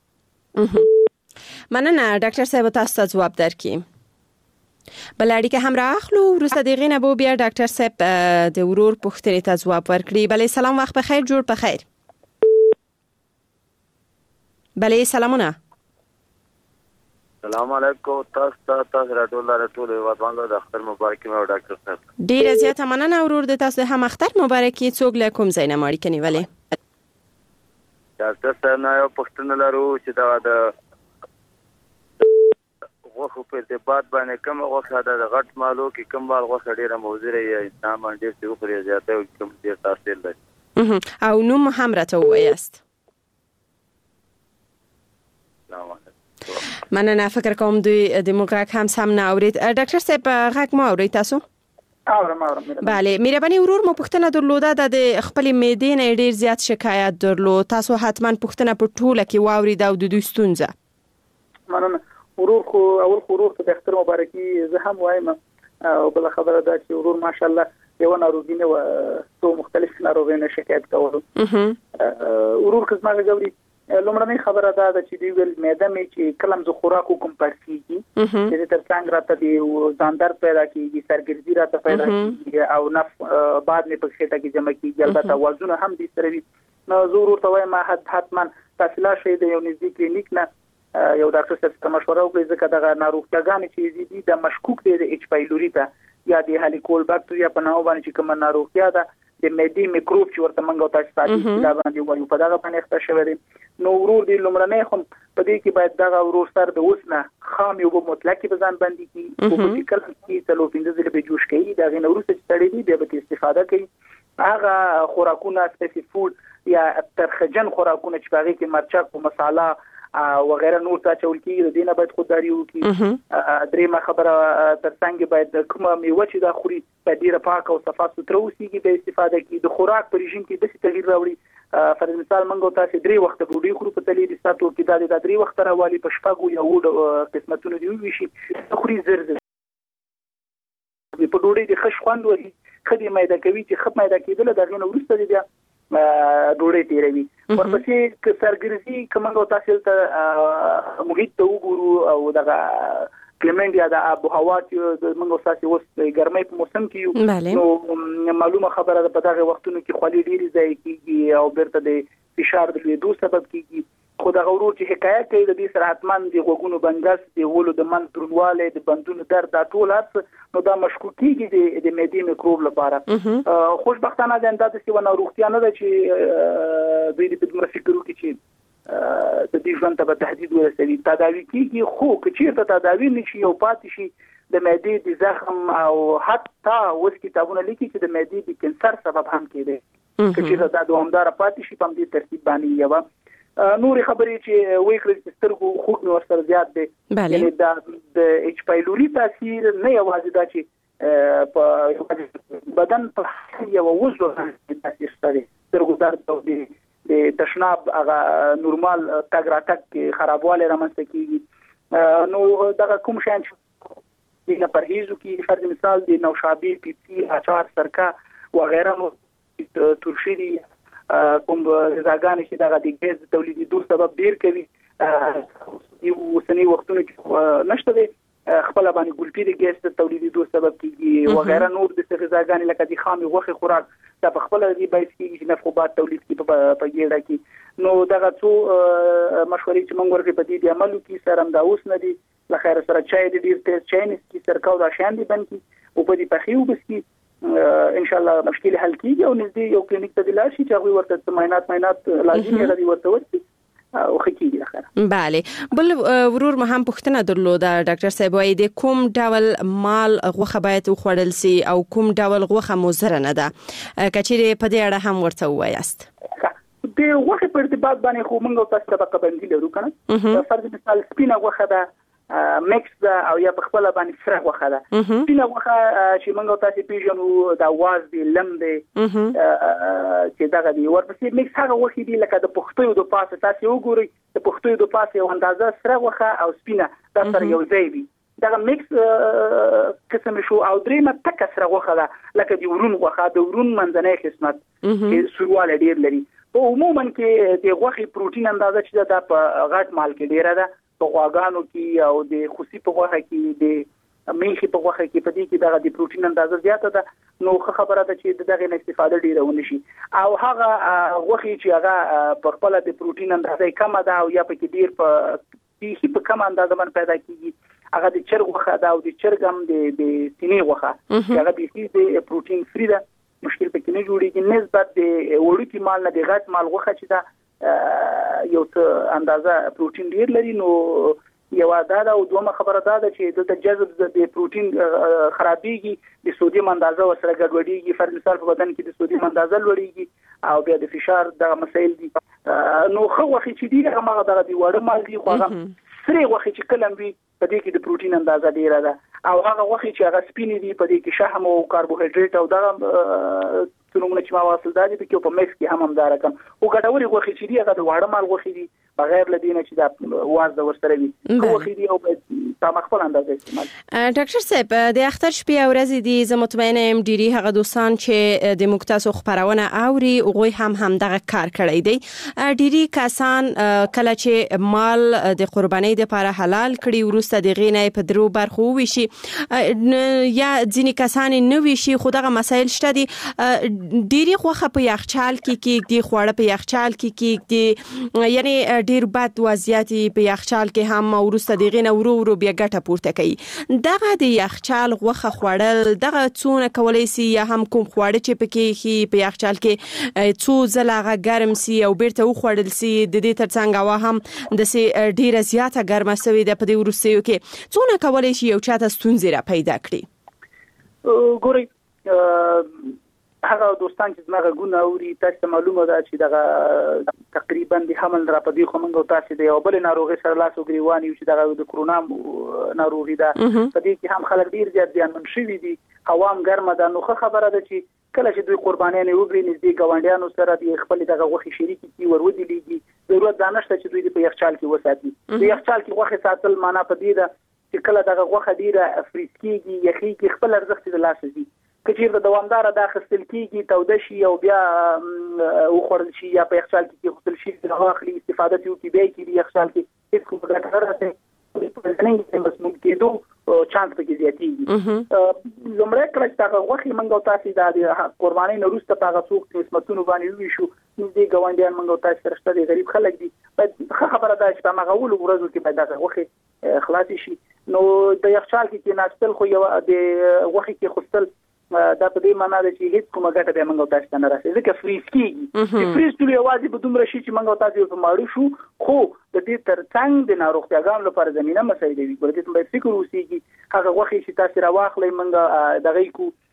اها. مننه ډاکټر صاحب، تاسو ته جواب درکړم. بل اړیکه هم راخلو. وروسته دغه نه بو بیا ډاکټر صاحب د ورور پوښتنې ته جواب ورکړي. بله سلام، وخت بخیر. جوړ بخیر. بله سلامونه. السلام علیکم. تاسو ته تاسو راټول راټول وطن د اختر مبارک مو ډاکټر صاحب. ډیره زیاته مننه ورور د تاسو هم اختر مبارکي. څوک له کوم ځای نه اړیکه نیولې؟ ډاکټر صاحب نه یو پوښتنه لرو چې دا د غوښه په ارتباط باندې کوم غوښه د غټ مالو کې کوم مال غوښه ډیره موزره یا انسان باندې څه وخوري زیاته او کوم ډیر تاثیر لري. او نوم هم راته وایست. مننه. فکر کوم دوی د موږ هم سم نه اورید. ډاکټر صاحب غږ مو اورید تاسو؟ اورم اورم. بله مهرباني ورور مو پوښتنه درلوده د خپل معدې نه ډیر زیات شکایت درلود. تاسو حتما پوښتنه په ټوله کې واورید او د دوی ستونزه. مننه. ورور خو اول خو ورور ته د اختر مبارکي زه هم وایم او بل خبره ده چې ورور ماشاءالله یو ناروغي نه و تو مختلف ناروغي نه شکایت کولو. اها. ورور کزما غوړي لومړنۍ خبره دا ده چې دی ویل معده مې چې کلم زه خوراک کوم پرسیږي چې تر څنګه راته دی ځان درد پیدا کیږي، سرګردي راته پیدا کیږي او نف بعد مې په خېټه کې جمع کیږي، البته وزن هم دي سره وي. نو ضرورت وای ما حتما تاسو شي د یو نږدې کلینیک نه یو ډاکټر سره مشوره وکړئ ځکه دا ناروغتیاګانې چې دي د مشکوک دي د ایچ پایلوري ته یا د هالیکول باکټریا په نامه باندې چې کوم ناروغتیا ده د معدې میکروب چې ورته منګو تاسو ساتي دا باندې وایو په دا باندې اخته شوی دی. نو ورور دی لومړنۍ خو په دې کې باید دا ورور سره د اوس نه خام یو مطلق په ځان باندې کې او په فکر کې تلو پینځه ځله به جوش کوي دا غي نورسته چې تړي دی به استفاده کوي. هغه خوراکونه سپیسیفیک فود یا ترخجن خوراکونه چې هغه کې مرچک او مصالحه او غیره نور ته چول کیږي د دینه باید خودداري وکړي. درېمه خبره ترڅنګ باید کومه میوه چې دا خوري په ډیره پاک او صفا سوتره اوسېږي به استفاده کوي. د خوراک په رژیم کې د څه تغییر راوړي پر مثال منګو تاسو درې وخت ډوډۍ خورو په تلې د ساتو کې د درې وخت راوالي په شپږو یا وډ قسمتونو دی وی شي خوري زر زر په ډوډۍ د خش خوند وري خدي مېده کوي چې خپ مېده کېدل د غنو ورسته دی بیا ډوډۍ تیروي ورپسې ک سرګرزي کومه تاسو ته محیط ته وګورو او دغه کلمنټ یا د ابو هوا چې موږ تاسو اوس ګرمۍ په موسم کې نو معلومه خبره ده په دغه وختونو کې خولي ډېری ځای کېږي او برته د فشار د لیدو سبب کېږي خو د غورو چې حکایت کوي د دې سره حتمان د غوګونو بنګس د ولو د من درنواله د بندونو درد د ټول هڅ نو دا مشکوک کېږي د د معدې میکروب لپاره خوشبختانه ده دا د سیونه روغتیا نه ده چې دوی د دمر فکر وکړي چې د دې ژوند ته تهدید ورسوي تداوی کېږي خو چې ته تداوی نشي او پاتې شي د معدې د زخم او حتی اوس کتابونه لیکي چې د معدې د کینسر سبب هم کېږي چې دا دوامدار پاتې شي په دې ترتیب باندې یو نور خبرې چې وایي چې سترګو خوب نو سره زیات دي یعنی دا د ایچ پایلوري تاثیر نه یوازې دا چې په بدن په یو وزن تاثیر کوي سترګو درد او د تشناب هغه نورمال تګ راتګ خرابواله رامنځته کیږي نو دا کوم شان چې د پرهیزو کې فرض مثال د نوشابې پیپسي اچار سرکه وغیرہ نو ترشي دي کوم غذاګانې چې دغه د ګیس تولیدېدو سبب ډیر کوي یو سنی وختونه کې نشته دي خپل باندې ګلپی د ګیس تولیدېدو سبب کیږي وغیرہ نور د غذاګانې لکه د خامي غوښه خوراک دا په خپل دی باید کیږي چې نفقوبات تولید کی په ګیړه کې نو دغه څو مشورې چې موږ ورته په دې عملو کې سره هم دا اوس نه دي لخر سره چای د ډیر تیز چای نسکی سرکاو دا شان دي بنکي او په دې پخیو بسکی ان شاء الله مشکل حل کیږي او نږدې یو کلینیک ته دلار شي چې هغه ورته ماینات ماینات لازمي غوړي ورته ورسي او خکېږي اخره bale بل ورور مهم پوښتنه درلوده ډاکټر صاحب وايي د کوم ډول مال غوښه باید وخوړل سي او کوم ډول غوښه مضر نه ده کچېره په دې اړه هم ورته وایاست د غوښه په ارتباط باندې خو موږ تاسو ته طبقه بندي لرو کنه فرض مثال سپینه غوښه ده مکس ده او یا په خپل باندې سره غوښه ده سپینه غوښه چې موږ تاسو پیژنو د واز دی لم دی چې دغه دی ورپسې مکس هغه غوښه دی لکه د پختو د پاسه تاسو وګورئ د پختو د پاسه یو اندازه سره غوښه او سپینه دا سره یو ځای وي دغه مکس قسم شو او درېمه تک سره غوښه ده لکه د ورون غوښه د ورون منځنۍ قسمت چې سورواله ډیر لري او عموما کې د غوښې پروتین اندازه چې ده په غټ مال کې ډیره ده په غواګانو کې او د خوسي په غوښه کې د میخي په غوښه کې په دې کې دغه د پروتین اندازه زیاته ده نو خبره ده چې دغه نه استفاده ډیره ونه شي او هغه غوښه چې هغه په خپل د پروتین اندازه کمه ده او یا په کې ډیر په پیخي په کم اندازه باندې پیدا کیږي هغه د چرګ غوښه ده او د چرګ هم د د سینې غوښه هغه به د پروتین فری ده مشکل پکې نه جوړیږي نسبت د وړوکی مال نه د غټ مال غوښه چې ده یو څه اندازه پروتین ډیر لري نو یو دا او دومره خبره ده چې د جذب د پروتین خرابېږي د سودیم اندازه وسره ګډوډېږي فرض مثال په بدن کې د سودیم اندازه لوړېږي او بیا د فشار د مسایل دي نو خو وخت چې دی هغه دغه دی وړه مال دی خو هغه سری وخت چې کلم وي په دې کې د پروتین اندازه ډیره ده او هغه وخت چې هغه سپینې دي په دې کې شحم او کاربوهایډریټ او دغه څنګه چې ما واصل دادي په کې په مکس کې هم هم دا رقم او ګډوري غوښې چې دی هغه د واړه مال غوښې دي بغیر لدینه چې دا واز د ورسره وي غوښې دي او په مخفل اندازه استعمال ډاکټر صاحب د اختر شپې او ورځې دي زه مطمئنه ام ډيري هغه دوستان چې د مکتاسو خبرونه اوري او غوي هم هم دغه کار کړی دی ډيري کسان کله چې مال د قربانۍ لپاره حلال کړي ورسته د غینې په درو برخو وشي یا ځینې کسان نه وشي خو دغه مسایل شته دي ډيري خوخه په یخچال کې کې دی خوړه په یخچال کې کې دی یعنی ډیر بد وضعیت په یخچال کې هم ورسته د غینې ورو ورو بیا ګټه پورته کوي دغه د یخچال غوخه خوړل دغه څونه کولای سي یا هم کوم خواړه چې پکې هي په یخچال کې څو ځله ګرم سي او بیرته وخوړل سي د دې ترڅنګ وا هم د سي ډیره زیاته ګرمه سوي د په دې ورسېو کې څونه کولای شي یو چاته ستونزې را پیدا کړي ګوري هغه دوستان چې زما غوونه اوري تاسو معلومه ده چې دغه تقریبا د حمل را پدې خو موږ تاسو د یو بل ناروغي سره لاس وګریوانی چې دغه د کرونا ناروغي ده په دې کې هم خلک ډیر زیات زیانمن شوي دي هوام ګرمه ده نو خبره ده چې کله چې دوی قربانیان وګړي نږدې ګاونډیانو سره د خپل دغه غوښې شریک کی ورودي لیږي ضرورت دا نشته چې دوی په یخچال کې وساتي په یخچال کې غوښه ساتل معنا په دې ده چې کله دغه غوښه ډیره فریز کیږي یخیږي خپل ارزښت د لاس دي کچیر د دوامدار د اخستل کیږي توده شي او بیا وخورل شي یا په یخچال کې خپل شي د واخلي استفاده کوي بیا کې د یخچال کې هیڅ کومه ګټه نه راځي په مسموم کېدو چانس پکې زیاتېږي لومړی کله چې هغه غوښې موږ او تاسو د قربانۍ نه وروسته په هغه څوک قسمتونو باندې وویشو نږدې ګاونډیان موږ او تاسو سره شته دي غریب خلک دي باید ښه خبره ده چې په هغه اولو ورځو کې باید هغه غوښې خلاصې شي نو د یخچال کې کېناستل خو یو د غوښې کې خوستل دا په دې معنی ده چې هیڅ کومه ګټه به موږ تاسو نه راسي ځکه فریز کیږي چې فریز ټول یوازې په دومره شي چې موږ تاسو په ماړو شو خو د دې ترڅنګ د ناروغتیاګانو لپاره زمينه مسایده وي ګورې ته باید فکر وکړئ هغه وخت چې تاسو راواخلې موږ دغه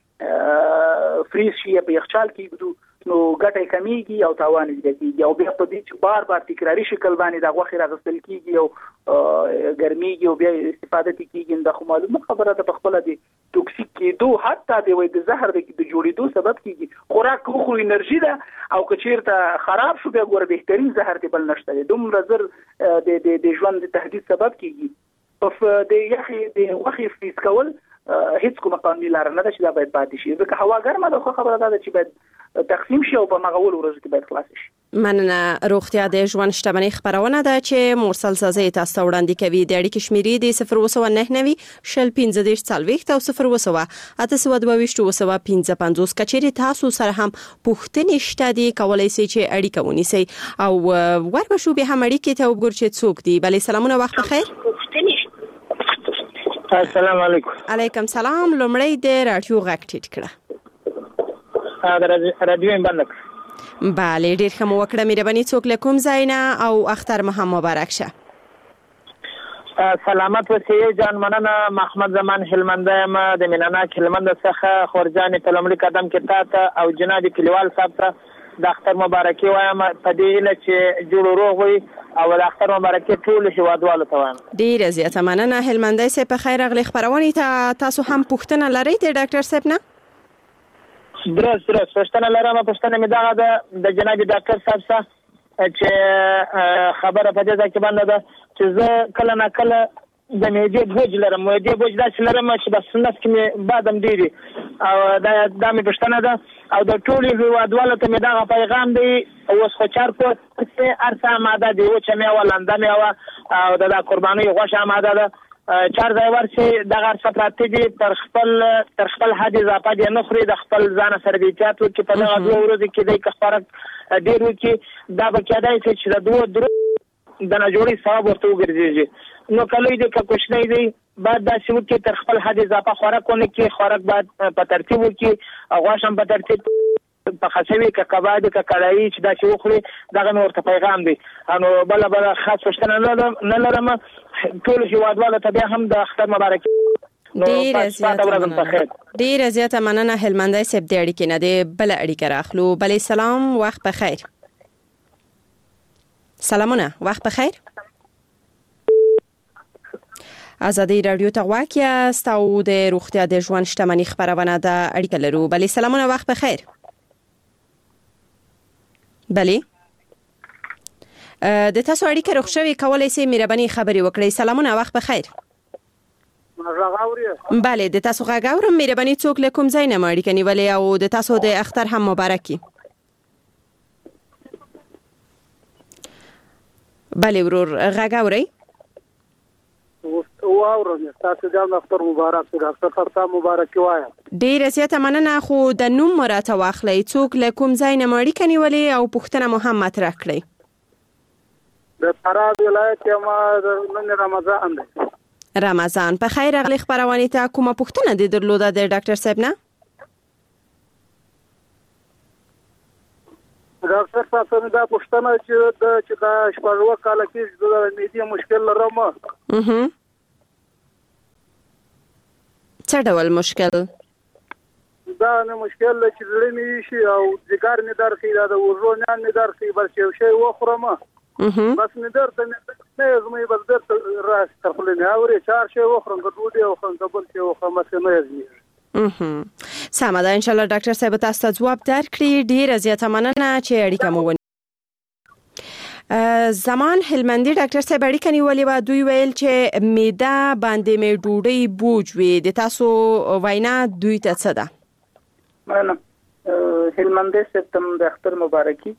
کو فریز شي په یخچال کې بدو نو ګټه کمیږي او تاوان زیاتېږي او بیا په دې چې بار بار تکراری شکل باندې د غوښې راغستل کیږي او ګرميږي او بیا استفاده کیږي د خو معلومه خبره ده په خپل دي توکسیک کېدو حتی د وې د زهر د جوړېدو سبب کیږي خوراک خو انرژي ده او کچیرته خراب شو بیا ګوره بهترین زهر دی بل نشته دومره زر د د ژوند د تهدید سبب کیږي په د یخي د غوښې فریز کول هیڅ کومه قانوني لار نه ده چې دا باید پاتې شي ځکه هوا ګرمه ده خو خبره ده چې باید تقسیم شي او په مغول ورځ کې باید خلاص شي مننه روغتیا د ژوند شتمنۍ خبرونه ده چې مرسل سازي تاسو وړاندې کوي د اړیکې شمیرې د صفر وسو نه نوي شل پنځه دیش څلويخت او صفر وسو اته سو دوه ویشت وسو پنځه پنځوس کچېری تاسو سره هم پوښتنې شته دي کولای شئ چې اړیکه ونیسئ او وربشو به هم اړیکې ته وګورئ چې څوک دي بلې سلامونه وخت بخیر السلام علیکم علیکم سلام لومړی د رادیو غږ ټیټ کړه دا رادیو بند بله ډیر ښه مو وکړه مهرباني څوک له کوم ځای نه او اختر مو هم مبارک شه سلامت وسیه جان مننه محمد زمان هلمند یم د میناناک هلمند څخه خورجان په لومړي قدم کې تا او جناب کلیوال صاحب ته د اختر مبارکي وایم په دې اله چې جوړ روغ وي او د اختر مبارکي ټول هیوادوالو ته وایم ډیر زیاته مننه هلمندای سه په خیر اغلی خبرونه ته تاسو هم پوښتنه لرئ د ډاکټر صاحب نه درست درست پښتنه لرم پښتنه می دغه د جناب ډاکټر صاحب سره چې خبره په دې کې باندې ده چې زه کله نه کله د میډیا بوج لرم میډیا بوج داسې لرم چې بس نس کې مې بادم ډیری او دا د مې پښتنه ده او د ټولو هیوادوالو ته مې دغه پیغام دی اوس خو چار کو چې ارسه ماده دی او چې مې ولنده مې او د قرباني غوښه ماده ده چار ځای ورسي دغه ارسه دي تر خپل تر خپل حد اضافه دي نه خوري د خپل ځان سره دی چې په دغه دوه ورځې کې د کفاره ډیر وکي دا به کېدای چې د دوه درو د نه جوړي ثواب ورته وګرځي نو کله دې کا کوښنه دی بعد دا شو کې تر خپل حد اضافه خوراک ونه کې خوراک بعد په ترتیب کې غوښم په ترتیب په خاصوي ک کباب ک کړای چې دا شو خوري دغه نور ته پیغام دی نو بل بل خاص وشتنه نه لرم ټول هیوادوالو ته هم د اختر مبارک ډیر زیاته ډیر زیاته مننه هلمندای سپ د اړیکې نه دی بل اړیکه راخلو بلې سلام وخت بخیر سلامونه وخت بخیر آزادی رادیو ته واقعیا ستاو د روغتیا د ژوند شتمنۍ خبرونه ده اړیکه لرو بلې سلامونه وخت بخیر بلې د تاسو اړیکه روغ شوي کولای شئ مهرباني خبري وکړئ سلامونه وخت بخیر بله د تاسو غږ اورم مهرباني څوک له کوم ځای نه اړیکه نیولې او د تاسو د اختر هم مبارکي بله ورور غږ اورئ او اورم تاسو د اختر مبارک د اختر فرتا مبارک وایم ډیر زیاته مننه خو د نوم مراته واخلئ څوک له کوم ځای نه اړیکه نیولې او پوښتنه مو هم مطرح کړئ د فراه ولایت ما نن رمضان دی رمضان په خیر اغلی خبرونه ته کومه پوښتنه د درلوده د ډاکټر صاحب نه ډاکټر صاحب دا پوښتنه چې د چې دا شپږ کال کې د میډیا مشکل لرم اها څه ډول مشکل دا نه مشکل دی چې زړه مې شي او ځګر مې درد کوي، دا د وزرو نیان مې درد کوي، بس یو شی وخورم بس مې درد نه یزمې بس درد راځي تر خولې نه اوري چار شی وخورم که ډوډۍ وخورم که بل شی وخورم بس نه یزمې. سمه ده، انشاءالله ډاکټر صاحب تاسو ته ځواب درکړي. ډیره زیاته مننه چې اړیکه مو ونیوله. زمان هلمندي ډاکټر صاحب اړیکه نیولې و، دوی ویل چې معده باندې مې ډوډۍ بوج وي، د تاسو وینا دوی ته څه ده؟ مننه هلمندي ستم د اختر مبارکي.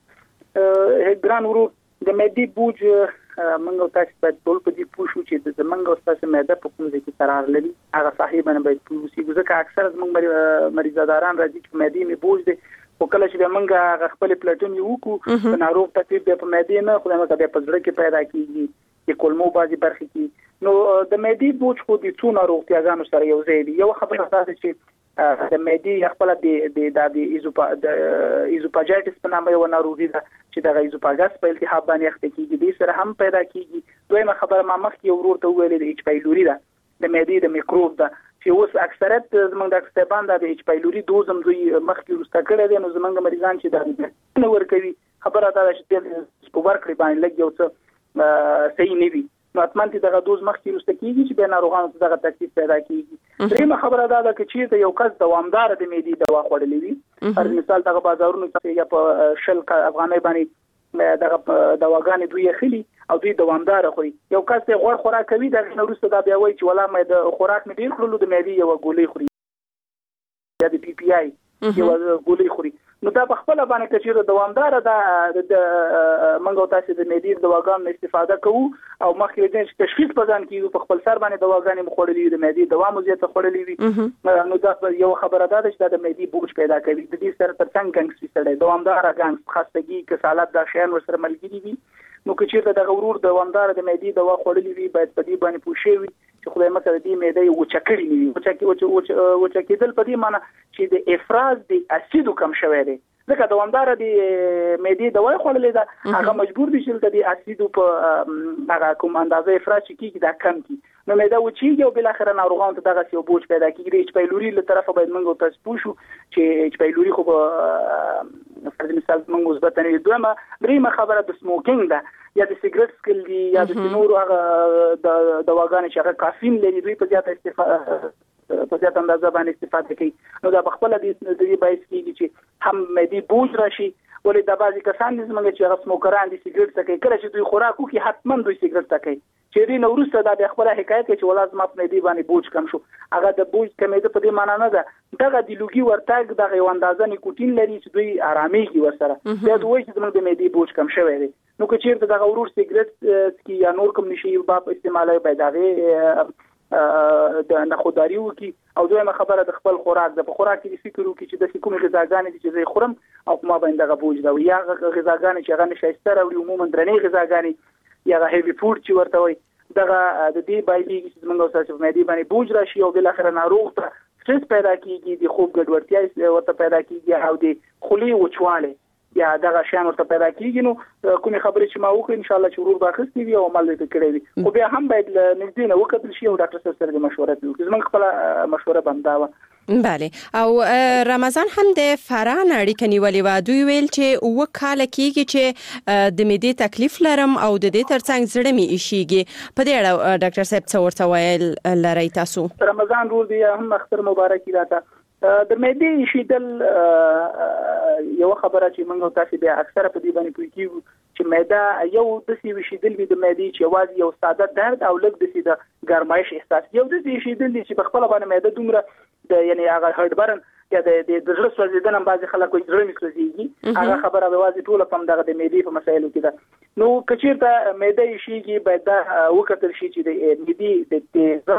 ګران ورو د معدې بوج منګو تاسو باید ټول په دې پوښو چې د منګو تاسو معده په کوم ځای کې قرار لري هغه صاحبانه باید پوښي، ځکه اکثر زموږ مریضاداران راځي چې معدې مې بوج دي او کله چې موږ خپل پلاتون یو کو ناروغ تکلیف په معدې نه خو موږ په پزړه کې پیدا کیږي چې کولمو بازي برخه کې نو د معدې بوج خو د څو ناروغتیاګانو سره یو ځای دی. یو خبره ده چې د معدې خپل د د د ایزوپا د ایزوپاجایټس په نامه یو ناروغي ده چې د ایزوپاګاس په التهاب باندې اخته کیږي، د سره هم پیدا کیږي. دویمه خبره ما مخکې ورور ته ویلې د ایچ پایلوري ده، د معدې د میکروب ده چې اوس اکثریت زمونږ د اکستبان د ایچ پایلوري دوزم دوی مخکې ورسته کړی دی. نو زمونږ مریضان چې دا نه ورکوي خبره ده چې په ورکړي باندې لګ یو څه صحیح نه وي، نو اتمن چې دغه دوز مخکې ورسته کیږي چې به ناروغانو ته دغه تکلیف پیدا کیږي. دریمه خبره ده چې یو کس دوامدار د معدې دوا خوړلې وي، پر مثال دغه بازارونو کې یا په شل افغانۍ باندې دغه دواګانې دوی خلی او دوی دوامدار خوري. یو کس ته غوړ خوراک کوي دغه نورسته دا بیا وایي چې ولا مې د خوراک مې ډیر کړلو د معدې یو ګولۍ خوري یا د پی پی آی یو ګولۍ خوري. نو دا په خپل باندې کچېره دوامدار ده د منګو تاسو د معدې دواګانو استفاده کوو او مخکې د تشخیص په ځان کې په خپل سر باندې دواګانې مخوړلې د معدې دوا مو زیاته خورلې وي. نو دا یو خبره ده چې د معدې بوج پیدا کوي. د دې سره ترڅنګ ګنګس سره دوامدار ګنګس خستګي کسالت د شین ور سره ملګری وي. نو کچېره د غورور دوامدار د معدې دوا خورلې وي باید په دې باندې پوښي وي چې خدای مکه د دې معده یو چکړی نیوي او چې او چې کېدل په دې معنی چې د افراز د اسیدو کم شوی دی، ځکه دوامدار د معدې دوا خورلې ده هغه مجبور دي چې د اسیدو په هغه کوم اندازه افراز کیږي دا کم کی. نو معده وچیږي او بل اخر ناروغانو ته دغه یو بوج پیدا کیږي. ایچ پایلوري له طرفه باید موږ تاسو پوښو چې ایچ پایلوري خو په فرض مثال موږ مثبت نه دومره دریمه خبره د سموکینګ ده یا د سیګریټ سکل دی یا د نورو هغه د دواګانو چې هغه کافین لري دوی په زیاته استفاده په زیاته اندازه باندې استفاده کوي. نو دا په خپل د دې باعث کیږي چې هم معدې بوج راشي. ولې د بعضی کسان دي زموږ چې هغه سموکران دي سیګریټ څکي کله چې دوی خوراک وکړي حتما دوی سیګریټ څکي چې دې نو وروسته دا د خپل حکایت کې چې ولازم په دې باندې بوج کم شو. هغه د بوج کمېده په دې معنی نه ده دغه د لوګي ورتاګ دغه یو اندازه نیکوتین لري چې دوی آراميږي ورسره دا دوی چې زموږ د معدې بوج کم شوی دی. نو که چیرته دغه ورور سیګریټ څکي یا نور کوم نشي په استعمالوي باید هغه د نخوداری وکي. او دویمه خبره د خپل خوراک د په خوراک کې فکر وکي چې د کومې غذاګانې چې زه خورم او ما باندې دغه بوج دا یا غذاګانې چې هغه نشایسته راوړي عموما درنې غذاګانې یا هیوی فود چې ورته وي دغه د دې باندې چې موږ تاسو په معدې باندې بوج راشي او بل اخر ناروغ ته سټرس پیدا کیږي، د خوب ګډوډتیا ورته پیدا کیږي او د خولي وچواله یا دغه شان ورته پیدا کیږي. نو کومې خبرې چې ما وکړې ان شاء الله چې ورور باخستې وي او عمل دې کړی وي خو بیا هم باید نږدې نه وکړل شي او ډاکټر صاحب سره مشوره وکړي. زموږ خپل مشوره بنداوه. بله او رمضان هم د فران اړیکه نیولې و، دوی ویل چې و کال کېږي چې د معدې تکلیف لرم او د دې ترڅنګ زړه مې ایشيږي. په دې اړه ډاکټر صاحب څه ورته ویل لري تاسو؟ رمضان روز دی هم اختر مبارکي راته د معدې ایشیدل یو خبره چې موږ تاسو بیا اکثره په دې باندې پوي کیږو چې معده یو د سی وشیدل وي د معدې چې واځي یو ساده درد او لږ د سی د ګرمایش احساس یو د سی شیدل چې په خپل باندې معده دومره د یعنی هغه هرت برن یا د د زړه سوځیدنه بعضی خلک وایي زړه مې سوځيږي هغه خبره به واځي ټول په دغه د معدې په مسایلو کې ده. نو کچیرته معده ایشيږي باید دا وکړل شي چې د معدې د تیز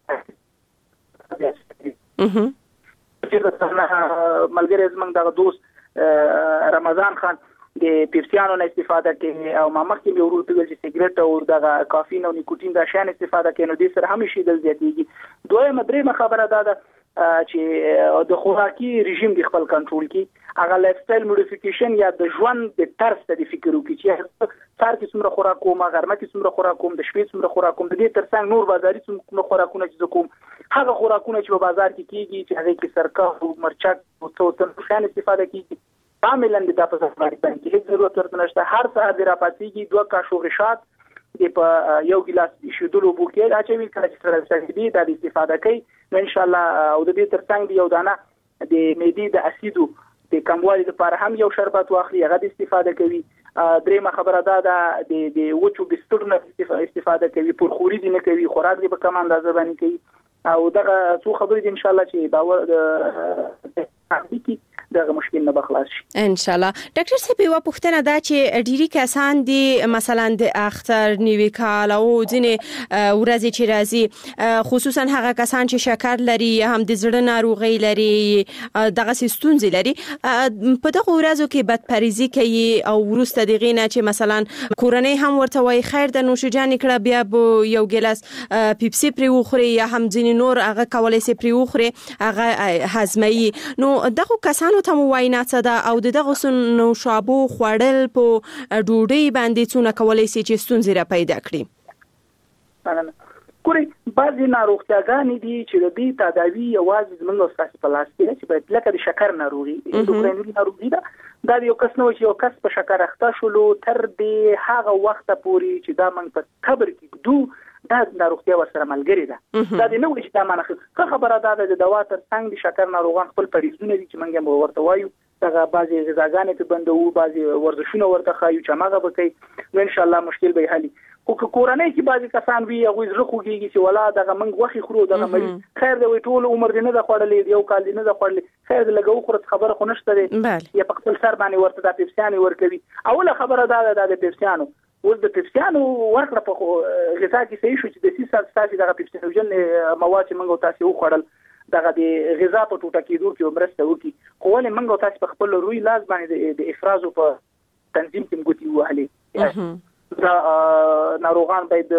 چې ملګری زمنګ دغه دوست رمضان خان د پیپسیانو نه استفاده کوي او ما مخکې مې ورته ویل چې سیګریټ او دغه کافین او نیکوتین دا شان استفاده کوي نو د سره هم شي د زیاتېږي. دویمه درېمه خبره دا ده چې د خوراکي رژیم د خپل کنټرول کی هغه لایف سټایل موډیفیکیشن یا د ژوند د طرز ته د فکر وکړي چې سار کې څومره خوراک کوم غرمه کې څومره خوراک کوم د شپې څومره خوراک کوم د دې ترڅنګ نور بازاري څومره خوراکونه چې کوم هغه خوراکونه چې په بازار کې کیږي چې هغه کې سرکه او مرچک او څه څه استفاده کیږي عاملاً د تاسو باندې باندې هیڅ ضرورت ورته نشته. هر ساعت د راپاتېږي دوه کاشو غشات د په یو ګلاس شیدلو بوکې اچوي کله چې سره سړي د استفاده کوي نو ان شاء الله او د دې ترڅنګ یو دانه د معدې د اسیدو د کموالي لپاره هم یو شربت واخلي هغه د استفاده کوي. درېمه خبره دا ده د د وچو بسترونو استفاده کوي پرخوري دي نه کوي خوراک دي په کم اندازه باندې کوي او دغه څو خبرې دي ان شاء الله چې باور د دغه مشکل نه بخلاص شي ان شاء الله. ډاکټر صاحب یو پوښتنه ده چې ډیری کسان دي مثلا د اختر نیوي کال او ځینې ورځې چې راځي خصوصا هغه کسان چې شکر لري هم د زړه ناروغي لري دغه ستونزې لري په دغه ورځو کې بدپریزي کوي او ورسته دغه نه چې مثلا کورنۍ هم ورته وای خیر د نوشجان کړه بیا به یو ګلاس پیپسي پری وخوري یا هم ځینې نور هغه کولای سي پری وخوري هغه هضمي نو دغه کسانو ته مواینا څه ده او دغه سن شابو خوړل په ډوډۍ باندې څونه کولای سي چې ستونزې را پیدا کړي. ګوري بعضی ناروغتیاګانې دي چې د دې تداوی یوازې زموږ استاسي په لاس کې چې باید لکه د شکر ناروغي اندوکراینري ناروغي ده دا یو کس نو چې یو کس په شکر اخته شولو تر دې هغه وخت پورې چې دا موږ په قبر کې دو دا ناروغتیا ورسره ملګری ده دا د نو چې دا معنی ښه خبره ده د دوا تر څنګ د شکر ناروغان خپل پریزونه دي چې موږ ورته وایو دغه بعضي غذاګانې په بندو بعضي ورزشونه ورته خایو چې ماغه بکې نو ان شاء الله مشکل به حل او کورنۍ کې بعضي کسان وی هغه زړه خوږي چې ولا دغه موږ وخی خورو دغه مریض خیر دی ټول عمر دې نه د خوړلې یو کال دې نه د خوړلې خیر دې لګو خورت خبره خو نشته دی یا په خپل سر باندې ورته د پیپسیانو ورکوي اوله خبره دا د پیپسیانو اوس د پیپسیانو ورکړه په غذا کې صحیح شو چې د سیسه تاسو دغه پیپسینوجن مواد چې موږ تاسو وخوړل دغه د غذا په ټوټه کېدو کې مرسته وکړي خو ولې موږ تاسو په خپل روی لاس باندې د افراز په تنظیم کې موږ وهلې دا ناروغان باید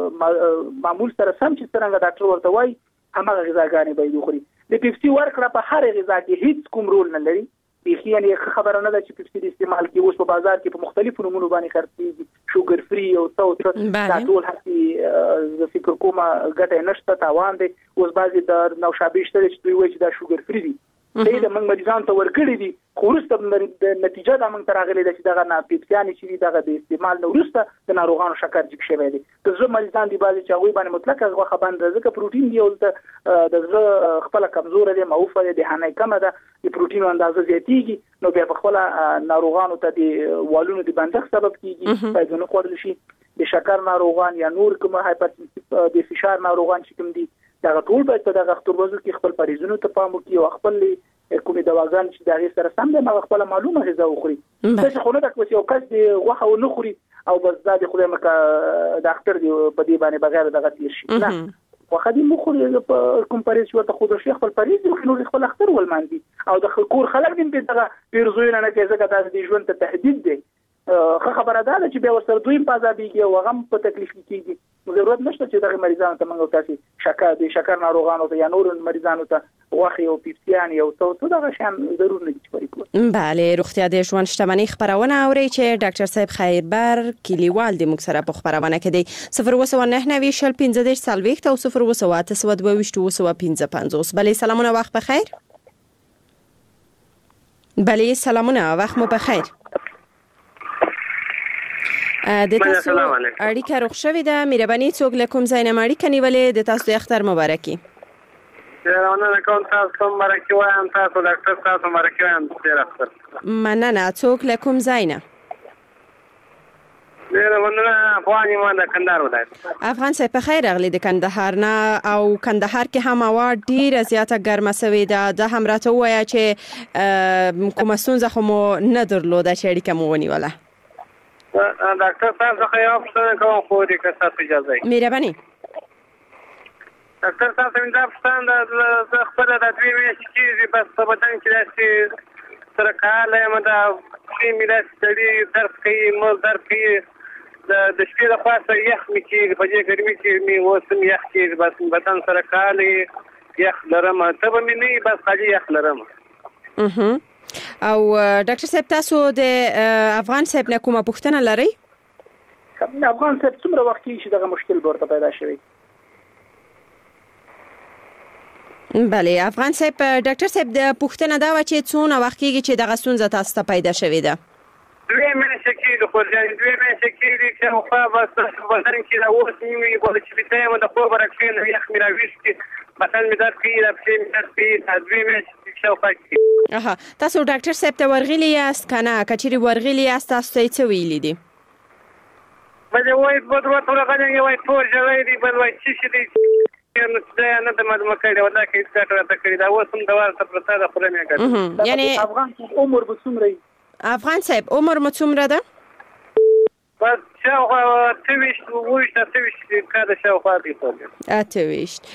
معمول سره سم چې څنګه ډاکټر ورته وایي همغه غذاګانې باید وخوري. د پیپسي ورکړه په هر غذا کې هیڅ کوم رول نه لري بيخي یعنی خبره نه ده چې پیپسي د استعمال کې اوس په بازار کې په مختلفو نمونو باندې خرڅېږي شوګر فری او څو دا ټول هڅې د فکر کومه ګټه نشته تاوان دی اوس بعضي د نوشابه شته چې دوی وایي چې دا شوګر فری دي دې د موږ مریضان ته ورکړي دي خو وروسته د نتیجه دا موږ تراغلي ده چې دغه نه پیپسیانې چې دغه د استعمال نه وروسته د ناروغانو شکر جګ شوی دی د زړه مریضان دي بعضي چې هغوی باندې مطلق غوښه باندې ځکه پروتین دی او د زړه خپل کمزور دی معوفه دی دهانه کمه ده د پروتین اندازه زیاتیږي نو بیا په خپل ناروغانو ته د والونو د بندښت سبب کیږي باید نه خوړل شي. د شکر ناروغان یا نور کوم هایپرټنسیو د فشار ناروغان چې کوم دي دا ټول باید په دغه اختروازو کې خپل پریزونو ته پام وکړي او خپل کومې دواګان چې دغه سره سم دي هغه خپل معلومه غذا وخوري. چې خو نه د کوم یو کس دی غوښه و نه خوري او بس دا د خدای مکه ډاکټر دی په دې باندې بغیر دغه تیر شي نه واخا دې مخوري په کمپاریز ورته خو د شیخ خپل پریز خو نو خپل اختر ولماندي او د کور خلک دې دغه پیرزوینه نه کوي ځکه دا د ژوند ته تهدید دی خو خبره ده چې به ورسره دوی په ځابيږي او هغه په تکلیف کېږي ضرورت نشته چې دغه مریضانو ته موږ تاسو شکر دي شکر ناروغانو ته یا نور مریضانو ته واخی او پیپسیان یو څو څو دغه شان ضرور نه دي چې بله روغتیا د ژوند شتمنۍ خبرونه اوري چې ډاکټر صاحب خیربر کلیوال د موږ سره په خبرونه کې دی صفر وسو نه نوي شل پنځه دېرش سلويخت او صفر وسو اته سو دوه وشت وسو پنځه پنځوس بله سلامونه وخت بخیر بله سلامونه وخت مو بخیر د تاسو اړیکه روغ شوې ده مهرباني څوک له کوم ځای نه اړیکه نیولې د تاسو د اختر مبارکي روانه کوم تاسو مبارکي وایم تاسو ډاکټر تاسو مبارکي وایم ډیر اختر مننه څوک له کوم ځای نه ډیر مننه افغاني ما د کندهار ولایت افغان صاحب په خیر راغلی د کندهار نه او کندهار کې هم هوا ډیره زیاته ګرمه سوې ده د هم راته وایي چې کومه ستونزه خو مو نه درلوده چې اړیکه مو ونیوله ډاکټر صاحب زه یو پوښتنه کوم خو دې که تاسو اجازه یې مهرباني ډاکټر صاحب څنګه دا پوښتنه د خپل د دوی میاشتې کېږي بس په بدن کې داسې سره کاله یم دا پښې مې داسې سړي درد کوي مل درد کوي د شپې لخوا سره یخ مې کېږي په دې ګرمي کې مې اوس هم یخ کېږي بس بدن سره کاله یخ لرم ته به مې نه بس خالي یخ لرم. او ډاکټر صاحب تاسو د افغان صاحب نه کومه پوښتنه لرئ؟ افغان صاحب څومره وخت کې چې دغه مشکل ورته پیدا شوی؟ بله افغان صاحب ډاکټر صاحب د پوښتنه دا و چې څونه وخت کېږي چې دغه ستونزه تاسو ته پیدا شوې ده؟ دوی میاشتې کېږي خو دوی میاشتې کېږي چې خو بس بدن کې دا اوس نیمې ګول چې بته یم د خوب راکښېنم یخ مې راویښتي بدن مې درد کوي دا پښې مې درد کوي دا دوی میاشتې شاوخوا کېږي. اها تاسو ډاکټر صاحب ته ورغلي یاست که نه؟ که چېرې ورغلي یاست تاسو ته یې څه ویلي دي؟ بل وایي بد ورته ورغلی یې وایي ټول ژړی دی بل وایي څه شي دی نه د معلومه کړی ودا کې هیڅ ګټه راته کړې دا اوس هم دوار ته پرته ده خوله مې ګټه. یعنی افغان عمر به څومره؟ افغان صاحب عمر مو څومره ده؟ بس شاوخوا اته ویشت اووه ویشت اته ویشت کاله شاوخوا دی. اته ویشت.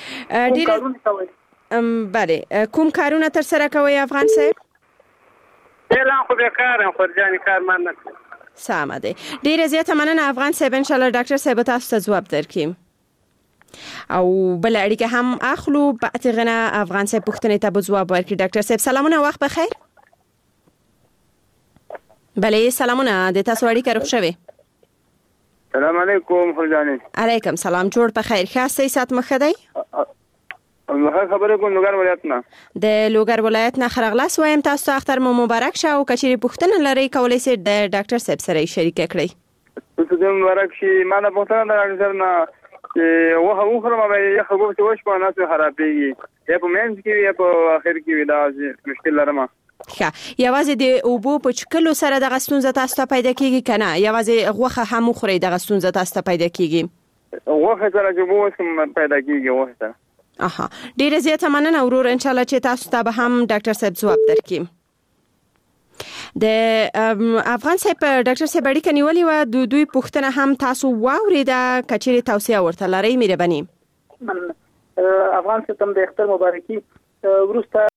بله کوم کارونه ترسره کوئ افغان صاحب؟ فعلا خو بیکاره یم خو جانې کار من نه کوم. سمه دی ډېره زیاته مننه افغان صاحب انشاءالله ډاکټر صاحب تاسو ته ځواب درکړي او بل اړیکه هم اخلو بعد غنا افغان صاحب پوښتنې ته به ځواب ورکړي. ډاکټر صاحب سلامونه وخت بخیر. بله سلامونه د تاسو اړیکه روغ شوې. سلام علیکم خلجانی. علیکم سلام جوړ په خیر ښه صحت مو ښه دی؟ زه خبرې کوم لوګر ولایت نه. د لوګر ولایت نه ښه راغلاست وایم تاسو ته اختر مو مبارک شه او که چیرې پوښتنه لرئ کولی شئ د ډاکټر صاحب سره یې شریکه کړئ. تاسو دې مبارک شي. ما نه پوښتنه ده ډاکټر صاحب نه چې وخه وخورم باندې یخ وګورم چې وشو نه څه خرابېږي یا په منځ کې یا په اخر کې وي دا مشکل لرم. ښه یوازې د اوبو په چکلو سره دغه ستونزه تاسو ته پیدا کېږي که نه یوازې غوښه هم وخورئ دغه ستونزه تاسو ته پیدا کېږي؟ غوښه سره چې اوبه وڅښم پیدا کېږي غوښه سره. اها ډېره زیاته مننه ورور انشاءالله چې تاسو ته به هم ډاکټر صاحب ځواب درکړي. د افغان صاحب ډاکټر صاحب اړیکه نیولې وه د دوی پوښتنه هم تاسو واورېده که چېرې توصیه ورته لرئ مهرباني. افغان صاحب ته د اختر مبارکي. وروسته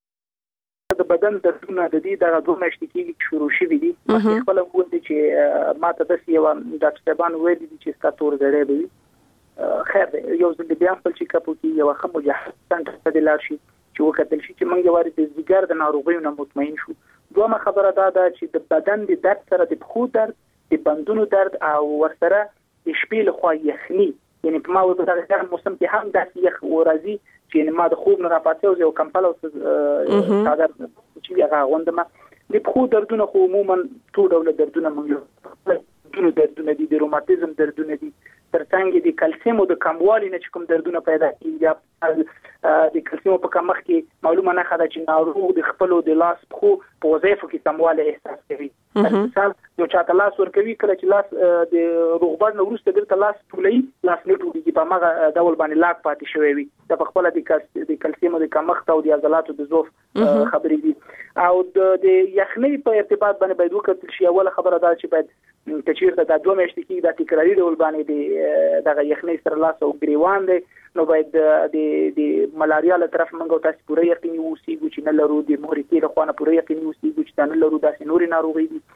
د بدن دردونه د دې دغه دوه میاشتې کېږي چې شروع شوي دي. مخکې خپله وویل چې ما ته داسې یوه ډاکټر صاحبان ویلي دي چې ستا تور زړی به وي. خیر دی یو ځل د بیا خپل چیک اپ وکړي یوه ښه مجهز سنټر ته دې لاړ شي چې وکتل شي چې موږ یو وارې د ځیګر د ناروغیو نه مطمئن شو. دومره خبره دا ده چې د بدن د درد سره د پښو درد د بندونو درد او ورسره د شپې لخوا یخني یعنی په ما وایي په دغه موسم کې هم داسې یخ ورځي چې ما د خوب نه راپاڅېږم یو کمپل او څادر چې هغه اغوندم. د پښو دردونه خو عموما ټول ډوله دردونه موږ دردونه دردونه دي د روماتیزم دردونه دي ترڅنګ د کلسیم او د کموالي نه چې کوم دردونه پیدا کیږي یا د کلسیم په کمښت کې معلومه نه خاله چې ناروغ د خپل د لاس خو په وظیفو کې کموالی احساس کوي. مثال یو چاته لاس ورکوي کله چې لاس د روغبړ نه وروسته دلته لاس ټولوي لاس نه ټولېږي په هغه ډول باندې لاک پاتې شوی وي دا په خپله د کلسیم او د کمښت او د عضلاتو د ضعف خبرې دي. او د یخنۍ په ارتباط باندې باید وکتل شي. اوله خبره دا چې باید کچیر ته د دوه میاشتې کې د تکراري ډول باندې د دغه یخنۍ سره لاس او ګریوان دی نو باید د د ملاریا له طرف موږ تاسو پوره یقیني اوسېږو چې نه لرو د مورکې له خوا نه پوره یقیني اوسېږو چې نه لرو داسې نورې ناروغۍ دي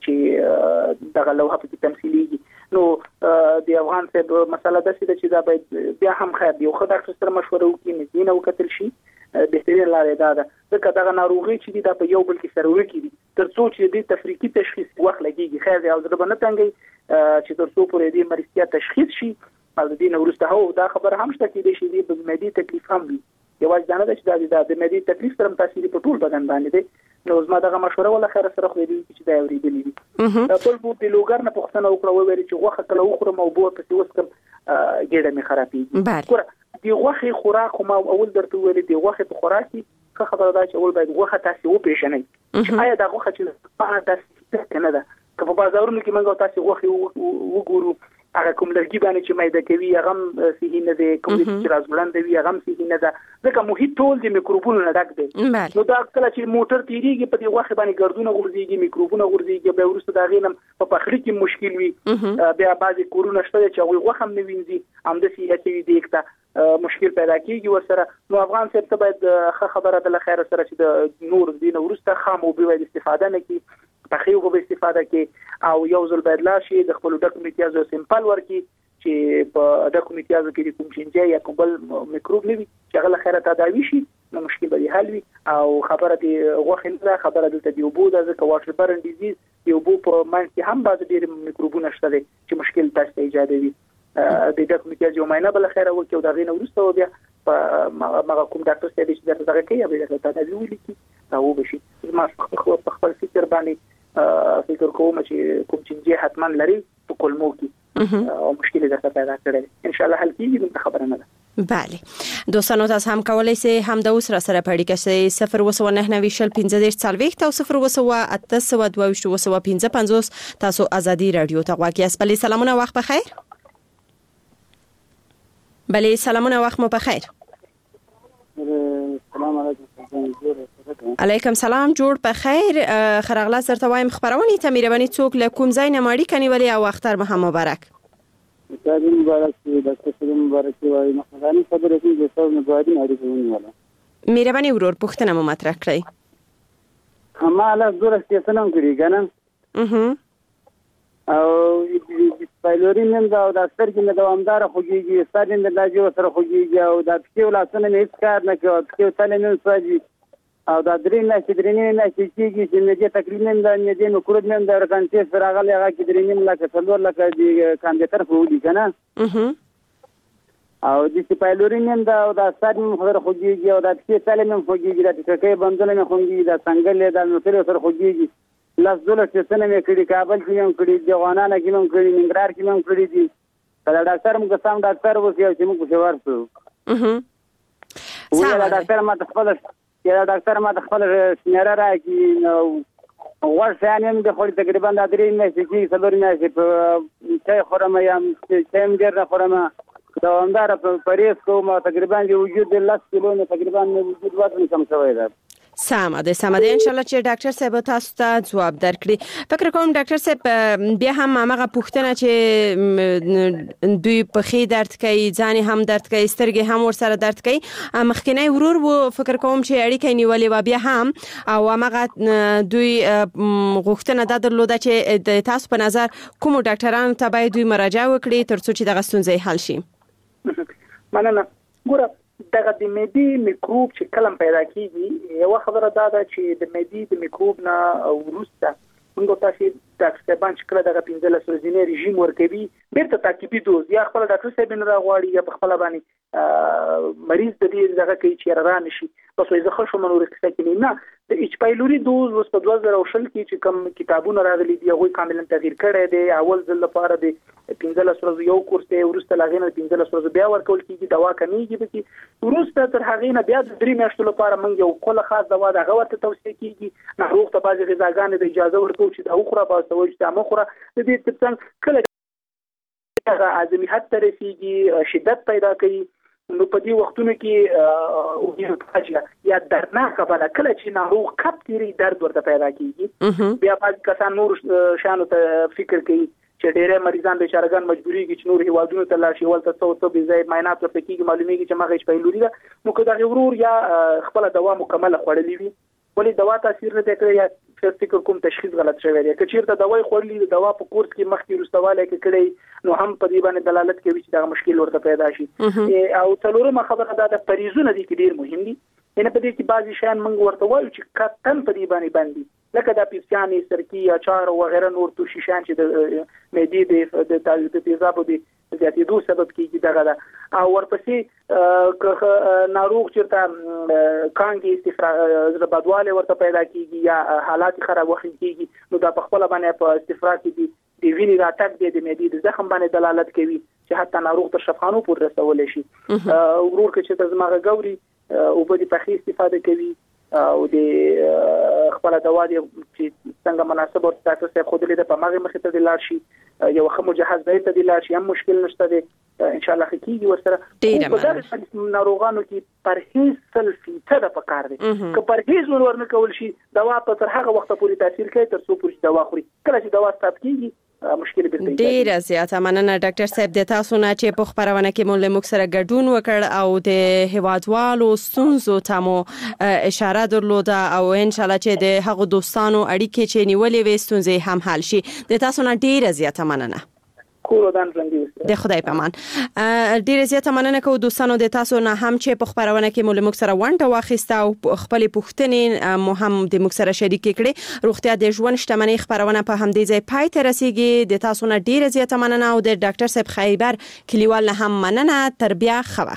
چې دغه لوحه پکې تمثیلېږي. نو د افغان صاحب مسله داسې ده چې دا باید بیا هم خیر دی یو ښه ډاکټر سره مشوره وکړي نږدې نه وکتل شي بهترین لارې دا ده ځکه دغه ناروغۍ چې دي دا په یو بل کې سره ورکې دي تر څو چې د تفریقي تشخیص وخت لګېږي. خیر دی او زړه به نه تنګوي چې تر څو پورې د مرستیا تشخیص شي او د دې نه وروسته هو دا خبره هم شته کېدای شي د معدې تکلیف هم وي یوازې دا نه ده چې دا د معدې تکلیف سره هم تاثیر په ټول بدن باندې دی. نو زما دغه مشوره ولا خیر سره خو دې چې دا اورېدلې دي. دا ټول په د لوګر نه پوښتنه وکړه وویل چې غوښه کله وخورم او بوه پسې وڅکم ګېډه مې خرابېږي. د غوښې خوراک خو ما اول درته وویل د غوښې په خوراک کې ښه خبره ده چې اول باید غوښه تاسې وپېژنئ چې آیا دا غوښه چې تاسې که نه ده که په بازارونو کې موږ تاسې غوښې وګورو هغه کوم لرګي باندې چې میده کوي هغه هم صحي نه دی کوم چې رازګړنده وي هغه هم صحي نه ده ځکه محیط ټول د میکروبونو نه ډک دی. نو دا کله چې موټر تېرېږي په دې غوښې باندې ګردونه غورځېږي میکروبونه غورځېږي بیا وروسته د هغې نه په پخلي کې مشکل وي بیا بعضې کورونه شته دی چې هغوی غوښه هم نه وینځي همداسې اچوي دیګ ته مشکل پیدا کېږي ورسره. نو افغان صاحب ته باید ښه خبره ده له خیره سره چې د نور د دې نه وروسته خام اوبه باید استفاده نه کړي پخې اوبه به استفاده کړي او یو ځل باید لاړ شي د خپلو ډکو امتیازو سمپل ورکړي چې په د کومیټیازو کې کوم چینجه یا کوم بل میکروب نه وي چې هغه خیره تداوي شي نو مشکل به حل وي. او خبره دی غوښه نه خبره دلته دی وبو د ځکه واټر برن ډیزیز یو بو په منځ کې هم بعض ډیر میکروبونه شته دي چې مشکل تاسو ته ایجادوي. د دې کومیټیاز یو مینه بل خیره وکړو دا غینه ورسته بیا په مغه کوم ډاکټر ستې چې درته دغه کوي به درته تداوي ولیکي او بشي. ما په خپل فکر باندې فکر کوم چې کوم چینجه حتما لري په کولمو کې او مشکل درته پیدا کړي ان شاء الله حل کیږي نو خبره نه ده. بله دوستانو تاسو هم کولای شئ هم د اوس را سره پړی کړئ صفر وسو نه نوي شل پنځه دېرش څلوېښت او صفر وسو اته سوه دوه ویشت وسو پنځه پنځوس. تاسو ازادي رادیو ته غواړئ. اسپلی سلامونه وخت بخیر. بله سلامونه وخت مو بخیر. سلام علیکم. علیکم سلام جوړ بخیر. خرغله سره وایم خبرونه ته مهرباني څوک له کوم ځای نه ماړي کني ولی او اختر مهم مبارک. تاسو مبارک شي ډاکټر صاحب مبارک وي. مخکاني خبرې کوي د څو مبارک اړیکې ونیول. مهرباني ورور پوښتنه مو مطرح کړئ. اما له دوره ستنم کړی کنه اها او د سپایلوري نن دا د سترګې نه دوامدار خوږیږي ستارین د لاجو سره خوږیږي او د پښې ولاسونه نه هیڅ کار نه کوي پښې تل نه سوځي او دا درې نه چې درې نه نه چې کېږي چې نه تقریبا د نه دې نو کړو نه د رکانټي سره غلې هغه کې درې نه لکه څلور لکه د کاندیدټر فودي کنه اها او د سپایلوري نن دا د ستارین خبره خوږیږي او د پښې تل نه خوږیږي د ټکې بندونه نه خوږیږي د څنګه د نو سره خوږیږي لاس دولت چې څنګه مې کړی کابل کې هم کړی جوانانه کې هم کړی ننګرهار کې هم کړی دي دا ډاکټر موږ سم ډاکټر وو چې موږ څه ورسو اها ولا ډاکټر ما خپل یا ډاکټر ما خپل سنره راکې نو ورسانم د خپل تقریبا د درې میاشتې کې څلور میاشتې په چای خورم یا چایم ډیر نه خورم دوامدار په پریس کوم تقریبا د وجود لاس کیلو نه تقریبا وجود وزن کم شوی دی. سمه ده سمه ده ان شاء الله چې ډاکټر صاحب تاسو ته جواب درکړي. فکر کوم ډاکټر صاحب بیا هم هغه پوښتنه چې دوی په خې درد کوي ځان هم درد کوي سترګې هم ور سره درد کوي مخکنی ورور وو فکر کوم چې اړیکې نیولې و بیا هم او هغه دوی غوښتنه د درلوده چې د تاسو په نظر کوم ډاکټرانو ته باید دوی مراجعه وکړي ترڅو چې دغه ستونزې حل شي. مننه. ګوره دغه د معدې میکروب چې کلم پیدا کیږي یو خبره دا ده چې د معدې د میکروب نه وروسته موږ تاسو د ستبان چې کله دغه پنځلس ورځې رژیم ورکوي بیرته تعقیبي دوز یا خپل ډاکټر صاحب نه راغواړي یا خپل باندې مریض د دې دغه کوي چې را نشي بس وایي زه خو منو رخصت کینې نه د ایچ پایلوري دوز اوس په دوه زره شل کې چې کوم کتابونه راغلي دي هغه کاملا تغییر کړی دی. اول ځل لپاره د پنځلس ورځې یو کورس دی ورسته لاغینه پنځلس ورځې بیا ورکول کیږي دوا کمیږي به ورسته تر هغه نه بیا د درې میاشتو لپاره موږ یو کله خاص دوا دغه ورته توصیه کیږي نه روغ ته بعضی غذاګانې د اجازه ورکول چې دا خوره با سوي چې مخوره د دې ترڅنګ کله هغه اعظمیت ته رسیږي شدت پیدا کوي نو په دې وختونو کې او فاجعه یا دردناک خبره کله چې ناروغ کپ تیری درد ورته پیدا کیږي بیا بعض کسان نور شانو ته فکر کوي چې ډېر مریضان به چارګان مجبوري کې چې نور هیوادونو ته لاړ شي ولته څو څو بي ځای معاینات ورته کیږي معلومیږي چې مغه شپېلوري ده نو که دا ورور یا خپل دوا مکمل خوړلې وي ولی دوا تاثیر نه کوي یا فکر کوم تشخیص غلط شوی دی که چیرته دواي خوړلې دوا په کورس کې مخکې رسواله کې کړي نو هم په دې باندې دلالت کوي چې دا مشکل ورته پیدا شي. او څلورمه خبره دا د پریزونه دي کې ډیر مهم دي ان په دې کې بعضی شیان موږ ورته وایو چې کتن په دې باندې باندې لکه د پیپسیاني سرکی اچار او غیره نور تو شیشان چې د معدې د د تیزابو دي زیاتېدو سبب کیږي دغه دا او ورپسې ناروغ چیرته کانګي استفراغ بدواله ورته پیدا کیږي یا حالات خراب وخت کیږي نو دا په خپل باندې په استفراغ کې دي د وینې راتګ د معدې د زخم باندې دلالت کوي چې حتی ناروغ تر شفخانو پورې رسول شي. ورور کې چې تزماغه ګوري او په دې پخې استفاده کوي او د خپل دوا دي چې څنګه مناسب او تاسو ته خود لیدل په ماغه مخ ته دلار شي یو خمو جهاز دی ته دلار شي هم مشکل نشته دی ان شاء الله کیږي ورسره په دغه ناروغانو کې پرهیز سلفي ته په کار دي که پرهیز ورنه کول شي دوا په تر هغه وخت پورې تاثیر کوي تر څو پورې دوا خوري کله چې دوا ستاپ کیږي مشکل به ډیر زیاته مننه ډاکټر صاحب د تاسو نه چې په خبرونه کې مول موږ سره ګډون وکړ او د هیوادوالو ستونزو ته مو اشاره درلوده او ان شاء الله چې د هغو دوستانو اړیکې چې نیولې وي ستونزې هم حل شي. د تاسو نه ډیر زیاته مننه. کور ودان ژوندۍ اوسئ. د خدای په امان. ډیره زیاته مننه کوم دوستانو د تاسو نه هم چې په خبرونه کې مو موږ سره ونډه واخیسته او خپل پوښتنې مو هم د موږ سره شریک کړې. روغتیا د ژوند شتمنۍ خبرونه په همدې ځای پای ته رسیدي. د تاسو نه ډیره زیاته مننه او د ډاکټر صاحب خیبر کلیوال نه هم مننه. تر بیا خبر